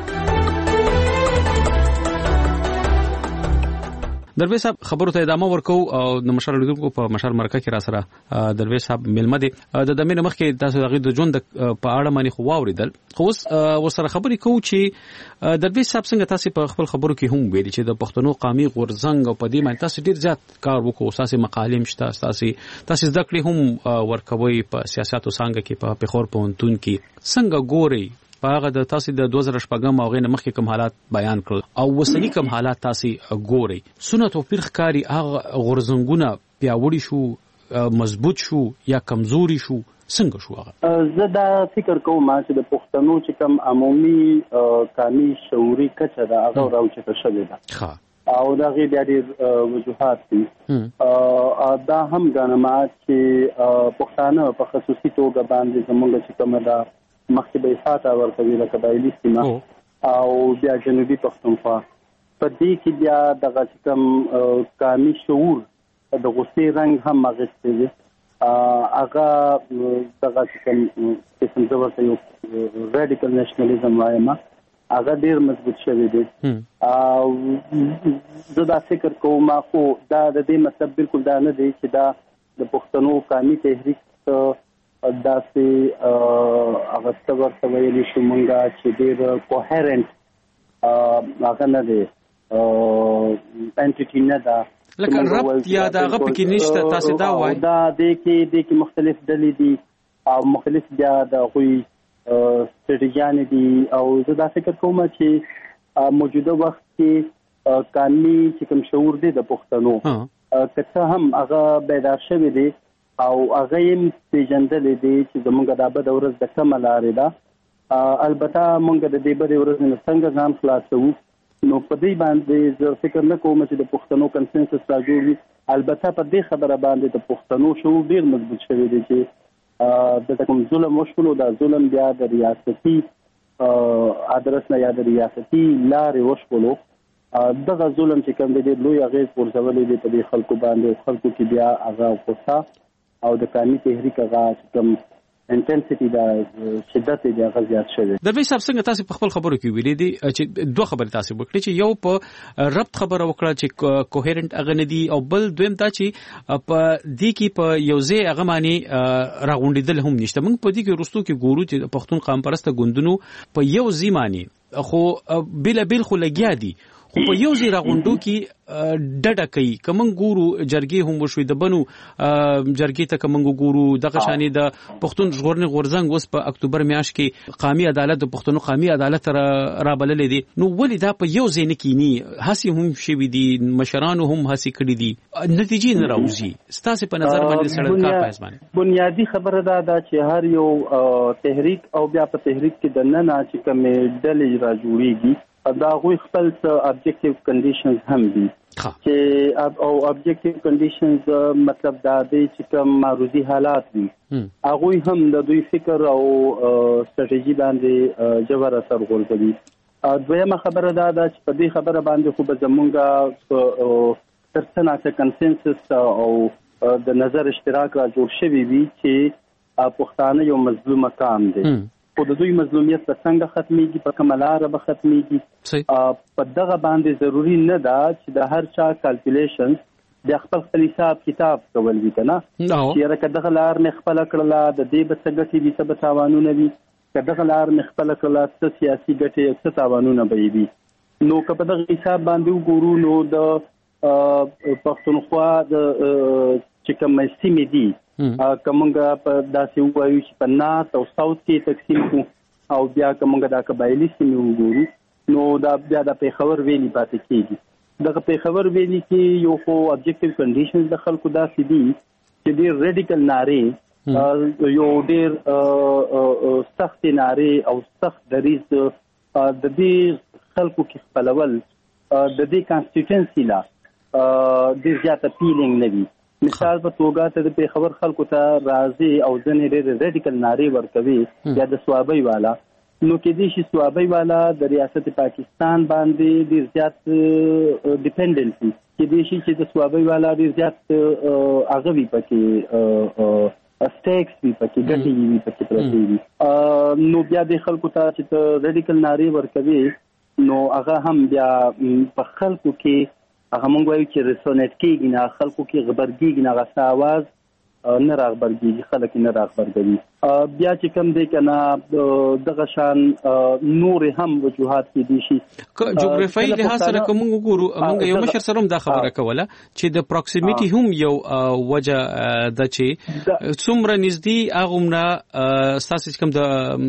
درویش صاحب خبرو ته ادامه ورکو او د مشال رادیو په مشال مرکه کې را سره درویش صاحب ملمه دي د دمیر مخکې تاسو دغه د ژوند په اړه باندې خو واوریدل، خو اوس ورسره خبرې کوو چې درویش صاحب څنګه تاسو په خپل خبرو کې هم ویلي چې د پښتنو قومي غورځنګ او په دې باندې تاسو ډیر زیات کار وکړو، تاسو مقالې مشته، تاسو زده کړې هم ورکوي په سیاستو څنګه کې په پیښور پوهنتون کې، څنګه ګوري په هغه د تاسو د 2014 او غیر مخکې کوم حالات بیان کړل او وسنی کوم حالات تاسو ګوري، سونه توپیر ښکاری هغه غورځنګونه پیاوړي شو، مضبوط شو یا کمزوري شو، څنګه شو هغه؟ زه دا فکر کوم چې د پښتنو چې کوم عمومي قامي شعوري کچه ده هغه راوچته شوې ده او دا غي بیا ډېر وجوهات دي. دا هم ګڼم چې پښتانه په خصوصي توګه باندې زموږ چې کومه ده مخکې به احاطه ورکوي لکه بایلي سیمه او بیا جنوبي پښتونخوا، په دې کې بیا دغه چې کوم قامي شعور د غصې رنګ هم اخیستی دی، هغه دغه چې کوم قسم زه ورته یو ریډیکل نیشنلیزم وایم هغه ډیر مضبوط شوی دی او زه دا فکر کوم خو دا د دې مطلب بالکل دا نه دی چې دا د پښتنو قومي تحریک داسې هغه څه ورته ویلي شو مونږه چې ډیر کوهرنت هغه نه دی انټیټي نه ده لکه ربط یا دا هغه پکې نشته تاسو دا وایي دا د کې مختلف ډلې دي او مختلف بیا د غوي استراتیژیان دي او زه دا فکر کوم چې موجوده وخت کې قانوني چې کوم شعور دی د پښتنو که هم هغه بیدار شوی دی او هغه یې پیژندل دي چې زموږ د ابد ورځ د کومه لارې ده البته موږ د دې بده ورځ نه څنګه ځان خلاصو نو په دې باندې زه فکر نه کوم چې د پښتنو کنسنسس را جوړي البته په دې خبره باندې د پښتنو شعور ډیر مضبوط شوی دی چې د کوم ظلم وشولو دا ظلم بیا د ریاستي ادرس نه یا د ریاستي لارې وشولو دغه ظلم چې کوم دی لوی هغه ورزولې دی په دې خلکو باندې خلکو کې بیا هغه غوسه او د قانوني تحریک هغه کوم انټنسټي دا شدت دی هغه زیات شوی درویش صاحب څنګه تاسو په خپل خبرو کې ویلي دي چې دوه خبرې تاسو وکړي چې یو په ربط خبره وکړه چې کوهرنت هغه نه دي او بل دویم دا چې په دې کې په یوځای هغه معنی راغونډیدل هم نشته موږ په دې کې رستو کې ګورو چې پښتون قوم پرسته ګوندونو په یو ځای معنی خو بل خو لګیا دي خو په یو ځای راغونډو کې ډډه کوي کوم ګورو جرګې هم وشوي د بنو جرګې ته کوم ګورو دغه شانې د پښتون ژغورنې غورځنګ اوس په اکتوبر میاشت کې قومي عدالت د پښتونو قومي عدالت را بللې دي نو ولې دا په یو ځای نه کینی هسي هم شوي دي مشرانو هم هسي کړی دي نتیجې نه راوځي ستاسو په نظر باندې سړک کار پایس باندې بنیادی خبره دا چې هر یو تحریک او بیا په تحریک کې د نن چې کوم ډلې را جوړیږي دا غوي خپل objective conditions هم دي چې او objective conditions مطلب دا دی چې کوم معروضي حالات دي هغه هم د دوی فکر او استراتیژي باندې جوړ اثر غورځوي دویمه خبره دا چې په دې خبره باندې خو به زمونږه ترڅنه کنسنسس او د نظر اشتراک را جوړ شوی وي چې پښتانه یو مظلوم قوم دي خو د دوی مظلومیت په څنګه ختميږي په کومه لار به ختميږي په دغه باندې ضروری نه ده چې د هر چا کیلکولیشن د خپل حساب کتاب کول وي کنه چې راکه دغه لار نه خپل کړله د دې بسګټي دي څه بتاوانونه وي کدغه لار نه خپل کړله څه سیاسي ګټي څه تاوانونه به وي نو که په دغه حساب باندې وګورو نو د پښتونخوا د چې کوم سیمې دي کومګه په داسې وایو چې په نارث او ساوث کې تقسیم کو او بیا کومګه د قبایلی سیمې وګورو نو دا بیا د پیښور ویلي پاتې کیږي دغه پیښور ویلي کې یو خو objective conditions د خلکو داسې دي چې ډېر ریډیکل نارې یو ډېر سخت نارې او سخت دریځ د دې خلکو کې خپلول د دې کانسټیټنسي لا د زیاته پیلینګ لري مثال په توګه ته د پیښور خلکو ته راځي او ځنې ډېر ریډیکل نارې ورکوي یا د سوابۍ والا نو کې دي چې سوابۍ والا د ریاست پاکستان باندې ډېر زیات ډیپندنسي کې دي چې د سوابۍ والا ډېر زیات اغوي پکې اسټیکس وی پکې ګټي وی پکې پرځي نو بیا د خلکو ته چې ریډیکل نارې ورکوي نو هغه هم بیا په خلکو کې هغه مونږ وایو چې ریسونیټ کېږي نه خلکو کې خبرګېږي نه غسه आवाज نه راغبرګېږي خلک نه راغبرګوي بیا چې کوم دی کنه دغه شان نور هم وجوهات کې دي شي جغرافیایي لحاظ سره کوم وګورو موږ یو مشر سره هم دا خبره کوله چې د پروکسیمیټي هم یو وجه د چې څومره نږدې هغه نه اساس کوم د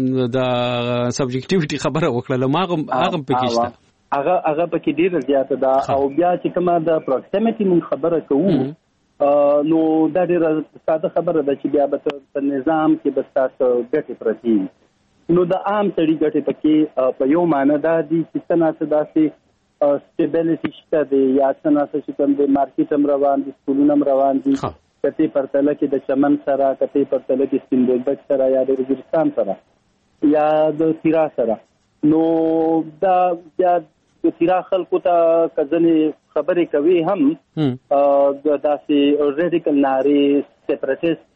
سبجیکټیویټي خبره وکړه هغه پکې شته هغه پکې ډیره زیاته ده او بیا چې کومه د پروکسیمیټي مون خبره کوو نو دا ډیره ساده خبره ده چې بیا به په نظام کې به تاسو ګټې پرتی نو د عام سړي ګټې پکې په یو معنی دا دي چې څنګه داسې سټیبلیټی شته دی یا څنګه چې کوم د مارکیټ هم روان دي سکولونه هم روان دي کته پرتله کې د چمن سره کته پرتله کې سیندوبک سره یا د وزیرستان سره یا د تیرا سره نو دا بیا د تیرا خلکو ته کزنې خبرې کوي هم داسې ریډیکل نارې سیپریټیسټ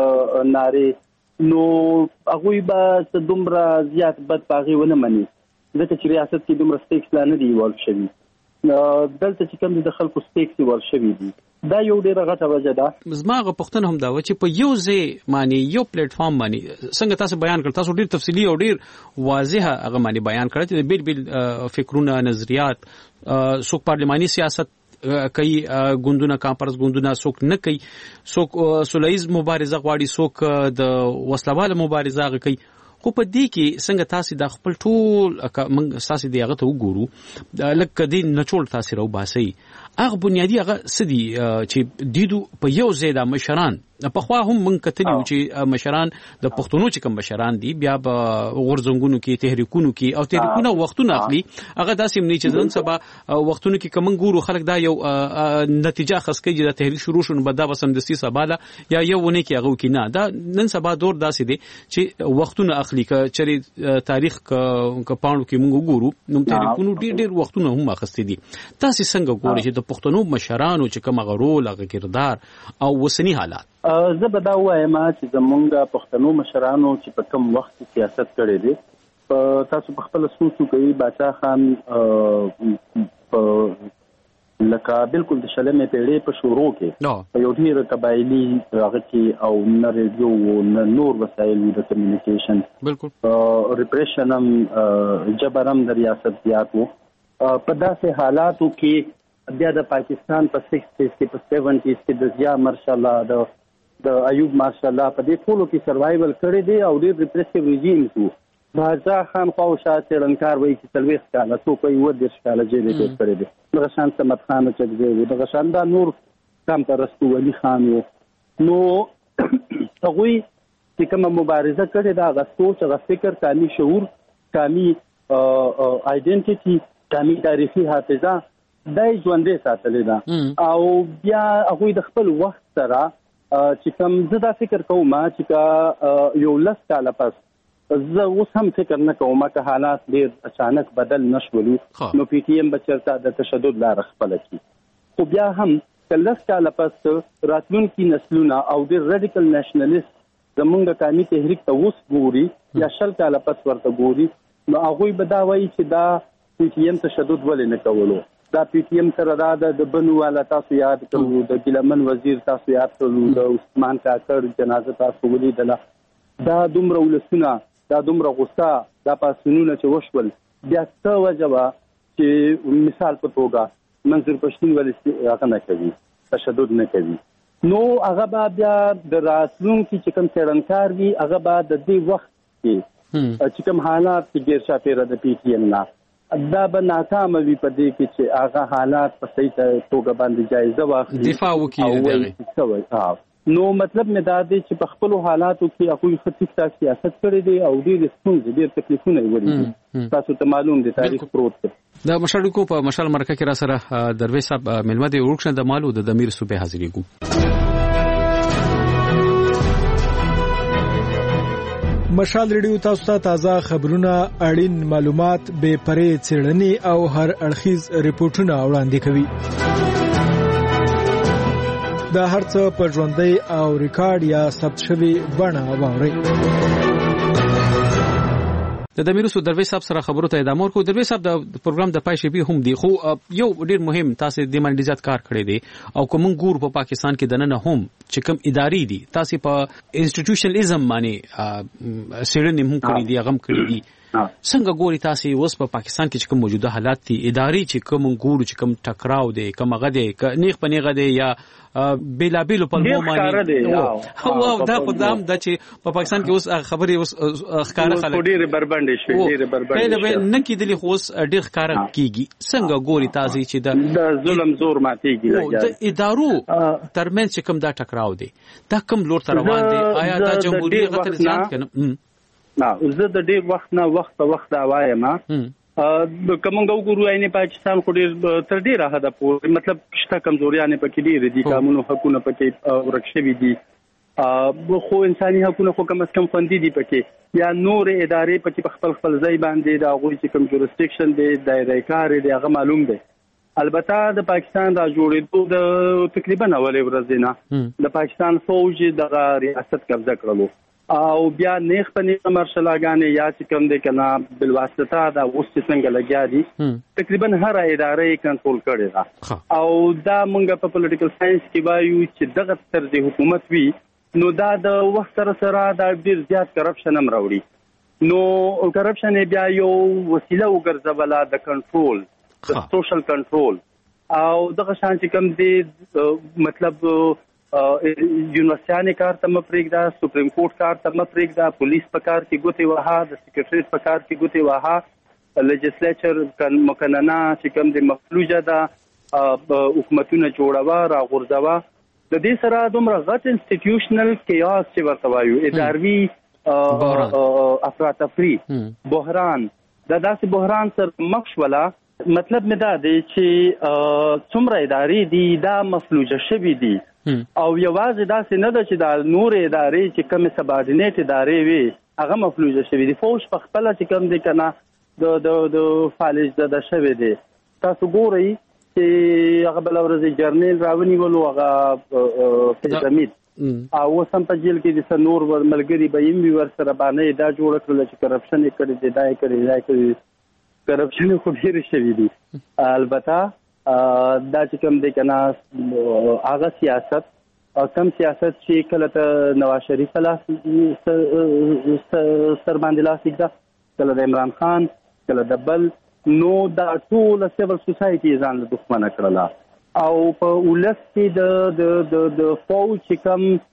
نارې نو هغوی به دومره زیات بد پاغي ونه مني ځکه چې ریاست کې دومره سټیکس لا نه دی ول شوی دلته چې کوم د خلکو سټیکس ول شوی دي دا یو ډیره غټه وجه ده. زماغه پښتون هم دا و چې په یو ځای معنی یو پلیټ فارم معنی څنګه تاسو بیان کړ تاسو ډیر تفصیلی او ډیر واضحه هغه معنی بیان کړی چې بیل بیل فکرونه نظریات څوک پارلماني سیاست کوي ګوندونه کانفرنس ګوندونه څوک نه کوي څوک سولهییز مبارزه غواړي څوک د وسلواله مبارزه کوي خو په دې کې څنګه تاسو د خپل ټول موږ تاسو دی هغه ته وګورو لکه دې نچول تاسو راو باسي هغه بنیادی هغه سدي چې دیدو په یو ځای د مشران په خوا هم موږ کتلی چې مشران د پښتونو چې کوم مشران دي بیا په غورځنګونو کې تحریکونو کې او تحریکونه وختونه اخلي هغه داسې مني چې نن سبا وختونو کې کوم ګورو خلک دا یو نتیجه خاص کوي د تحریک شروع شون بدا بسم د سیسه بالا یا یو ونه کې هغه کې نه دا نن سبا دور داسې دي چې وختونه اخلي ک چری تاریخ ک پاڼو کې موږ ګورو نو تحریکونو ډیر وختونه هم اخستې دي تاسو څنګه ګورئ چې د پښتنو مشرانو چې کوم غرول هغه کردار او وسنی حالات زه به دا وایم چې زمونږ پښتنو مشرانو چې په کوم وخت سیاست کړی دی تاسو په خپل سوچو کوي باچا خان لکه بالکل د شلمې پیړۍ په شروع کې یو ډیر قبایلی هغه کې او نه ریډیو نه نور وسایل د کمیونیکیشن بالکل ریپریشنم جبرم د ریاست زیاتو په داسې حالاتو کې بیا د پاکستان په 60s کې په 70s کې د ضیا ماشاءالله د ایوب ماشاءالله په دې ټولو کې سروایول کړی دی او ډېر ریپریسیو ریژیم وو. باچا خان خو شاه څېړنکار وایي چې 40 کاله څوک یې 10 کاله جیل کې کړی دی. دغه شان سمت خان چې دی دغه شان دا نور کم پرستو ولی خان وو. نو هغه چې کومه مبارزه کړې دا غوښتو چې فکر کامي شعور کامي آیډنټیټي کامي تاریخي حافظه دای ژوندې ساتلې ده او بیا هغه د خپل وخت سره چې کوم زه دا فکر کوم چې یو لس کاله پس زه اوس هم فکر نه کوم چې حالات ډېر اچانک بدل نشولو نو پی ټی ایم بچرته د تشدد لار خپل کی خو بیا هم لس کاله پس راتلونکي نسلونه او ډېر ریډیکل نېشنلیست زمونږ قومي تحریک ته اوس ګوري یا شل کاله پس ورته ګوري نو هغه به دا وایي چې دا پی ټی ایم تشدد ولې نه کولو. دا پی ټی ایم سره دا د بنو والا تاسو یاد کړو د ګلمن وزیر تاسو یاد کړو د عثمان کاکړ جنازه تاسو ولیدله دا دومره ولسونه دا دومره غوسه دا پاسونونه چې وشول بیا څه وجوه چې مثال په توګه منظور پښتون ولې هغه نه کوي تشدد نه کوي نو هغه بیا د راتلونکي چې کوم څېړنکار وي هغه به د دې وخت کې چې کوم حالات کې ګیر شاپیره د پی ټی ایم نه دا به ناکامه وي په دې کې چې هغه حالات په صحیح توګه باندې جایزه واخلي دفاع وکړي نو مطلب مې دا دی چې په خپل حالاتو کې هغه خطیک تا سیاست کړی دی او ډېر ستونزې ډېر تکلیفونه ورېږي تاسو ته معلوم دي تاریخ پروت دی. د مشالکو په مشال مرکه کې را سره درویش صاحب ملمه دی ورکشن د مالو د دمیر صوبې حاضرېګو. مشال ریډیو تاسو ته تازه خبرونه اړین معلومات به پرې څېړنې او هر اړخیز ریپورتونه وړاندې کوي. دا هرڅه په ژوندۍ او ریکارډ یا ثبت شوی بڼه واورئ. د دمیروسو درویش صاحب سره خبرو ته ادامه ورکو. درویش صاحب د پروګرام د پای شپې هم دی خو یو ډیر مهم تاسو د باندې ځات کار کړی دی او کوم ګور په پاکستان کې دنه هم چې کوم اداري دي تاسو په انسټیټیوشنلیزم باندې سیرنیم هم کړی دی غم کړی دی څنګه ګوري تاسو اوس په پاکستان کې چې کوم موجوده حالات دي اداري چې کوم ګورو چې کوم ټکراو دي کوم غدي نیغ پنیغه دي یا بیلا بیلو په معنی او دا خدام د چې په پاکستان کې اوس خبري اوس ښکارا خلک ډېر بربند شي ډېر بربند شي نه کېدلی خو اوس ډېر ښکارا کیږي څنګه ګوري تاسو چې د ظلم زور ماتيږي د ادارو ترمنځ چې کوم دا ټکراو دي دا کوم لور ته روان دي آیا دا جمهوریت غتر ځان کنه زه د ډېر وخت نه وخت په وخت دا وایم کومه ګورو عین پاکستان خو ډېر تر ډېره حده پورې مطلب شته کمزوریانه پکې ډېر دي قانونو حقونه پکې ورکشوي دي خو انساني حقونه خو کم از کم خوندي دي پکې یا نور ادارې پکې خپل خپل ځای باندې دا غوړي چې کوم جورسډکشن دی دایره کار دی هغه معلوم دی. البته د پاکستان را جوړېدو د تقریبا اولې ورځې نه د پاکستان فوج د ریاست قبضه کړلو او بیا نیخ په نیخ مرشلاګانې یا چې کوم دی کنه بلواسطه دا اوس څنګه لګیا دي تقریبا هر ادارې کنټرول کړي دا او دا مونږ په پولیټیکل ساينس کې وایو چې دغه تر د حکومت وی نو دا د وخت سره دا ډیر زیات کرپشن هم راوړي نو کرپشن بیا یو وسیله وګرځوله د کنټرول د سوشل کنټرول او دغه شان چې کوم دی مطلب یونیورسيانې کار ته مپریږدا سپریم کورټ کار ته مپریږدا پولیس په کار کې ګوتې وها د سیکریټریټ په کار کې ګوتې وها لیجسلیچر مکننه چې کوم د مفلوجه ده حکومتونه جوړوا را غورځوا د دې سره دومره غټ انسټیټیوشنل کیاس چې ورته وایو اداري افراطفری بحران دا داسې بحران سره مخ شولا مطلب مې دا دی چې څومره ادارې دي دا مفلوجه شوي دي او یوازې داسې نه ده چې دا نور ادارې چې کومه سبارډینیټ ادارې وي هغه مفلوجه شوي دي فوج په خپل چې کوم دي کنه د فالج د شوي دي تاسو ګورئ چې هغه بل ورځ جرنیل راونی ولو هغه فیضمید او سم په جیل کې د سنور ملګری به یې ور سره باندې دا جوړ کړل چې کرپشن یې کړی دی دا کړی کرپشن خو ډیر شوی دی البته دا چې کوم دی کنه هغه سیاست کم سیاست چې کله ته نواز شریف لاس سر باندې لاس کړه کله د عمران خان کله د بل نو دا ټول سیول سوسایټي ځان له دښمنه کړله او په ولس کې د فوج چې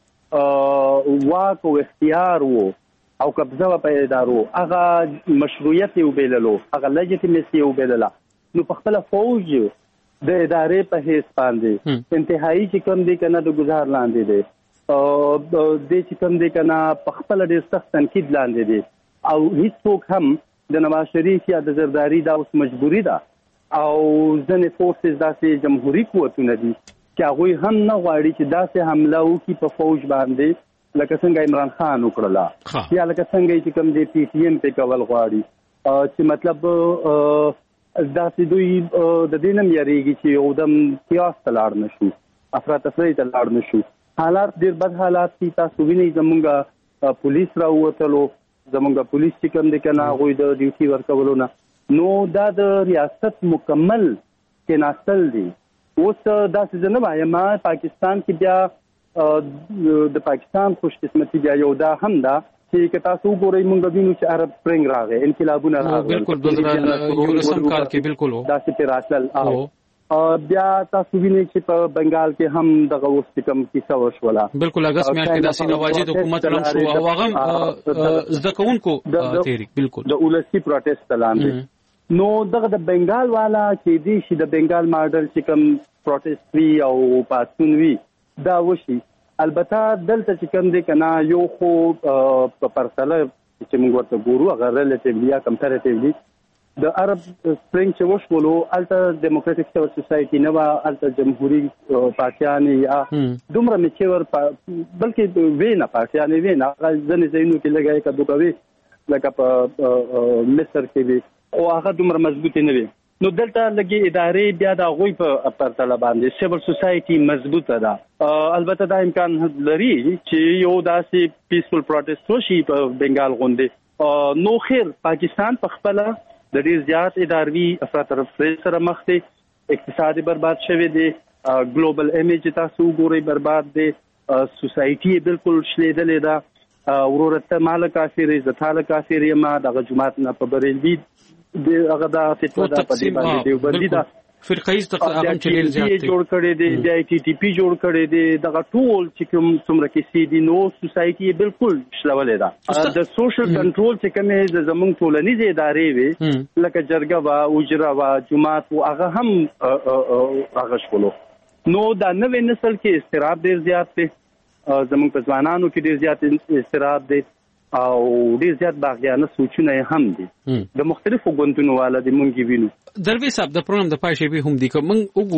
کوم واک او اختیار وو او قبضه په ادارو هغه مشروعیت یو بیللو هغه لیجیټیمیسي یو بیلله نو په خپل فوج د ادارې په هیڅ باندې انتهایی چې کوم دی کنه د گزار لاندې دی او د چې کوم دی کنه په خپل ډیر سخت تنقید لاندې دی او هیڅوک هم د نواز شریف یا د زرداری دا اوس مجبوری ده او ځنې فورسز داسې جمهوریت قوتونه دي چې هغه هم نه غواړي چې داسې حمله وکړي په فوج باندې لکه څنګه عمران خان وکړله یا لکه څنګه چې کوم دی پی ټی ایم په کول غواړي چې مطلب داسې دوی د دینم یریږي چې یو دم سیاست تلاړ نشو افراطفری تلاړ نشو حالات ډیر بد حالات دي تاسو وینئ زمونږ پولیس راووتلو زمونږ پولیس چې کوم دي کنه هغوی د ډیوټي ورکولو نه نو دا د ریاست مکمل کې ناستل دي اوس داسې زه نه وایم پاکستان کې بیا د پاکستان خوش قسمتي بیا یو دا هم ده چې تاسو ګورئ مونږ وینو چې عرب سپرینګ راغی انقلابونه راغلل بالکل 2019 کال کې بالکل داسې پیراتل بیا تاسو وینئ چې په بنگال کې هم دغه اوس کم کیسه وشوله بالکل اگست میاشت کې داسې نواجد حکومت هم شو او هغه زده کوونکو تحریک بالکل د اولسي پروټیست لاندې نو دغه د بنگال والا چې دی چې د بنگال ماډل چې کم پروټیست وی او پاتون وی دا وشي البته دلته چې کوم دی کنه یو خو په پرسله چې موږ ورته ګورو هغه ریلیټیولی یا کمپیریټیولی د عرب سپرینګ چې وشولو الته ډیموکراټک سیول سوسایټي نه و الته جمهوریت پارټیانې یا دومره میچور بلکې وینا پارټیانې وینا ځنې ځینو کې لګای کډو کوي لکه په مصر کې وی او هغه دومره مضبوط نه وي نو دلته لګي ادارې بیا د غوي په پرتله باندې سیول سوسایټي مضبوطه ده البته دا امکان لري چې یو داسې پیسفل پروټیست وشي په بنگال غونډه نو خیر پاکستان په خپل د ډیر زیات اداري افراطفری سره مخ دي اقتصادي برباد شوی دی ګلوبل ایمیج تاسو ګورئ برباد دی سوسایټي بالکل شلیدلې ده ورورته مال کافر عزت کافر ما د جماعت نه په بریلوي هغه دا فتوا ده په دې باندې دیوبندي ده فرقایي تقاعد چې ډیر زیات جوړ کړي دي د آی ټي ټي پی جوړ کړي دي دغه ټول چې کوم څومره کې سي دي نو سوسایټي بالکل شلولې ده د سوشل کنټرول چې کومه زمونږ ټولنیزه ادارې وي لکه جرګه وا اجرا وا جماعت او هغه هم هغه شولو نو دا نوې نسل کې استراب ډیر زیات دی زمونږ په ځوانانو کې ډیر زیات استراب دی او ډیر زیات باغیانه سوچونه هم دي د مختلفو ګوندونو والا د مونږ وینو دروي صاحب د پروګرام د پای شی به هم دي کوم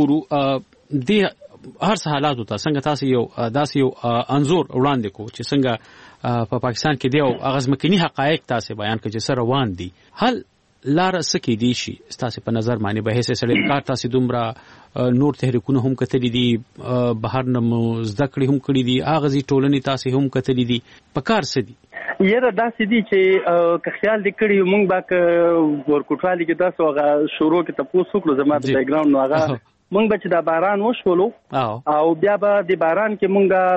وګورو د هر حالات ته څنګه تاسو یو انزور وړاندې کو چې څنګه په پاکستان کې دی او اغزمکني حقایق تاسو بیان کړي چې سره روان دي هل لار سکی دي شي تاسو په نظر باندې به هیڅ سړی کار تاسو دومره نور تحریکونه هم کتلی دي بهر نه زده کړې هم کړې دي اغزي ټولنې تاسو هم کتلی دي په کار څه دي یره داسې دي چې که خیال دې کړی مونږ به ورکوټوالي کې تاسو هغه شروع کې تاسو وکړو زما د بیک ګراوند نو هغه مونږ به چې دا باران وشولو او بیا به د باران کې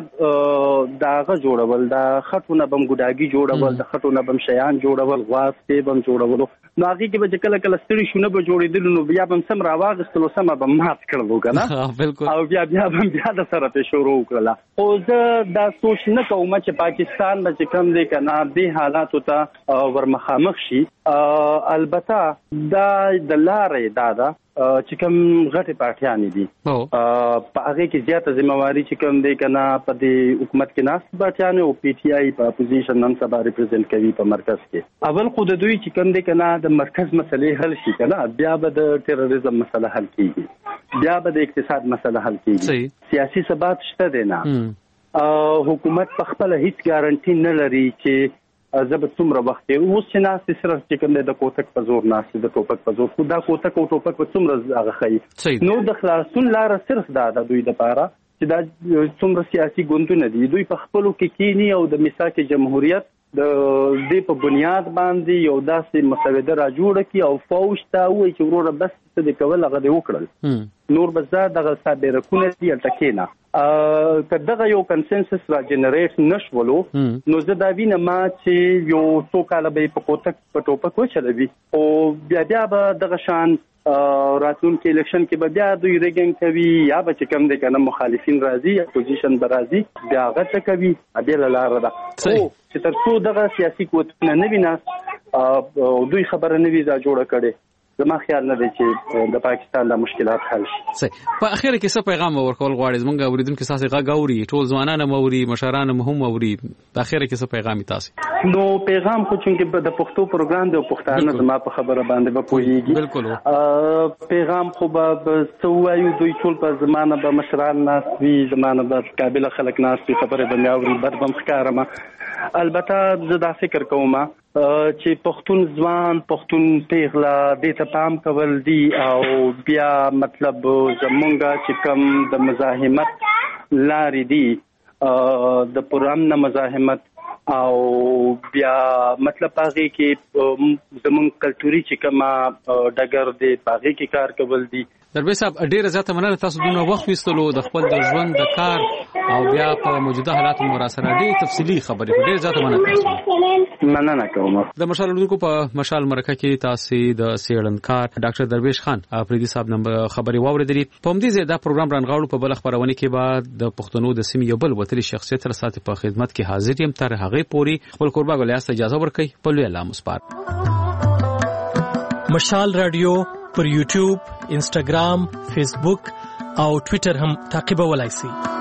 مونږ داغه جوړول دا خټونه بم ګډاګي جوړول د خټونه بم شیان جوړول غواس کې بم جوړول نو هغه کې به کله کله ستړي شونه به جوړېدل نو بیا بم سم راواغستلو سم به مات کړلو کنه او بیا د سره ته شروع کړل او زه دا سوچ نه کوم چې پاکستان به کم دی کنه د حالاتو ته ورمخامخ شي البته دا د لارې دا چې کوم غټه پارټیان دي په هغه کې زیاته ذمہواری چې کوم دی کنه په دې حکومت کې ناس پارټیان او پی ټی آی په اپوزیشن نن سبا ریپرزینټ کوي په مرکز کې اول خو د دوی چې کوم دی کنه د مرکز مسلې حل شي کنه بیا به د ټیرریزم مسله حل کیږي بیا به د اقتصاد مسله حل کیږي سیاسي ثبات شته دی نه حکومت په خپل هیڅ ګارانټي نه لري چې زبر څومره وخت اوس چې ناس صرف چې کوم د کوتک په زور ناس د ټوپک په زور خو دا کوتک او ټوپک په څومره هغه خي نو د خلاصون لار صرف دا د دوی لپاره چې دا څومره سیاسي ګوندونه دي دوی په خپل کې کینی او د میثاق جمهوریت د دې په بنیاد باندې یو داسې مسوده را جوړه کی او فوج ته وایي چې وروره بس څه د کول هغه دی وکړل نور بس دا دغه صابرکونه دی الټکینا که دغه یو کنسنسس را جنریټ نشولو نو زه دا وینم چې یو څو کاله به په کوتک په ټوپک وچلوي او بیا به دغه شان راتلونکي الیکشن کې به بیا دوی ریګینګ کوي یا به چې کوم دي کنه مخالفین راځي اپوزیشن به راځي بیا غټه کوي بیا لاره ده چې تر څو دغه سیاسي قوتونه نه ویني دوی خبره نه وي دا جوړه کړي زما خیال نه دی چې د پاکستان د مشکلات حل شي په اخر کې څه پیغام ورکول غواړي زمونږ اوریدونکو تاسو غاوري ټول ځوانان موري مشران هم موري په اخر کې څه پیغام تاسو نو پیغام خو چې د پښتو پروګرام د پښتانه زما په خبره باندې به پوهیږي بالکل پیغام خو به سوایو دوی ټول په زمانه به مشران ناس وی زمانه به قابل خلک ناس په خبره باندې اوري بد بم ښکارم البته زه دا فکر کوم چې پښتون ځوان پښتون پیغله د ته پام کول دي او بیا مطلب زمونږه چې کوم د مزاحمت لارې دي د پرامن مزاحمت او بیا مطلب هغه کې زمونږ کلتوري چې کومه ډګر دی هغه کې کار کول دي درویش صاحب ډیره زیاته مننه تاسو دونه وخت وستلو د خپل د ژوند د کار او بیا په موجوده حالاتو مراسله ډیره تفصیلی خبرې ډیره زیاته مننه تاسو مننه کوم د مشال لودونکو په مشال مرکه کې تاسو د سیړنکار ډاکټر درویش خان افریدي صاحب نن خبري واوریدلې په همدې ځای دا پروګرام رانغاړو په بل خبرونه کې بعد د پښتنو د سیمې یو بل وتري شخصیت تر ساتي په خدمت کې حاضر یم تر هغه پوري خپل قربا غلیاس اجازه ورکړي په لوی الله مسپار مشال رادیو پر یوټیوب انسټاګرام فیسبوک او ټوئیټر هم تعقیبولای شئ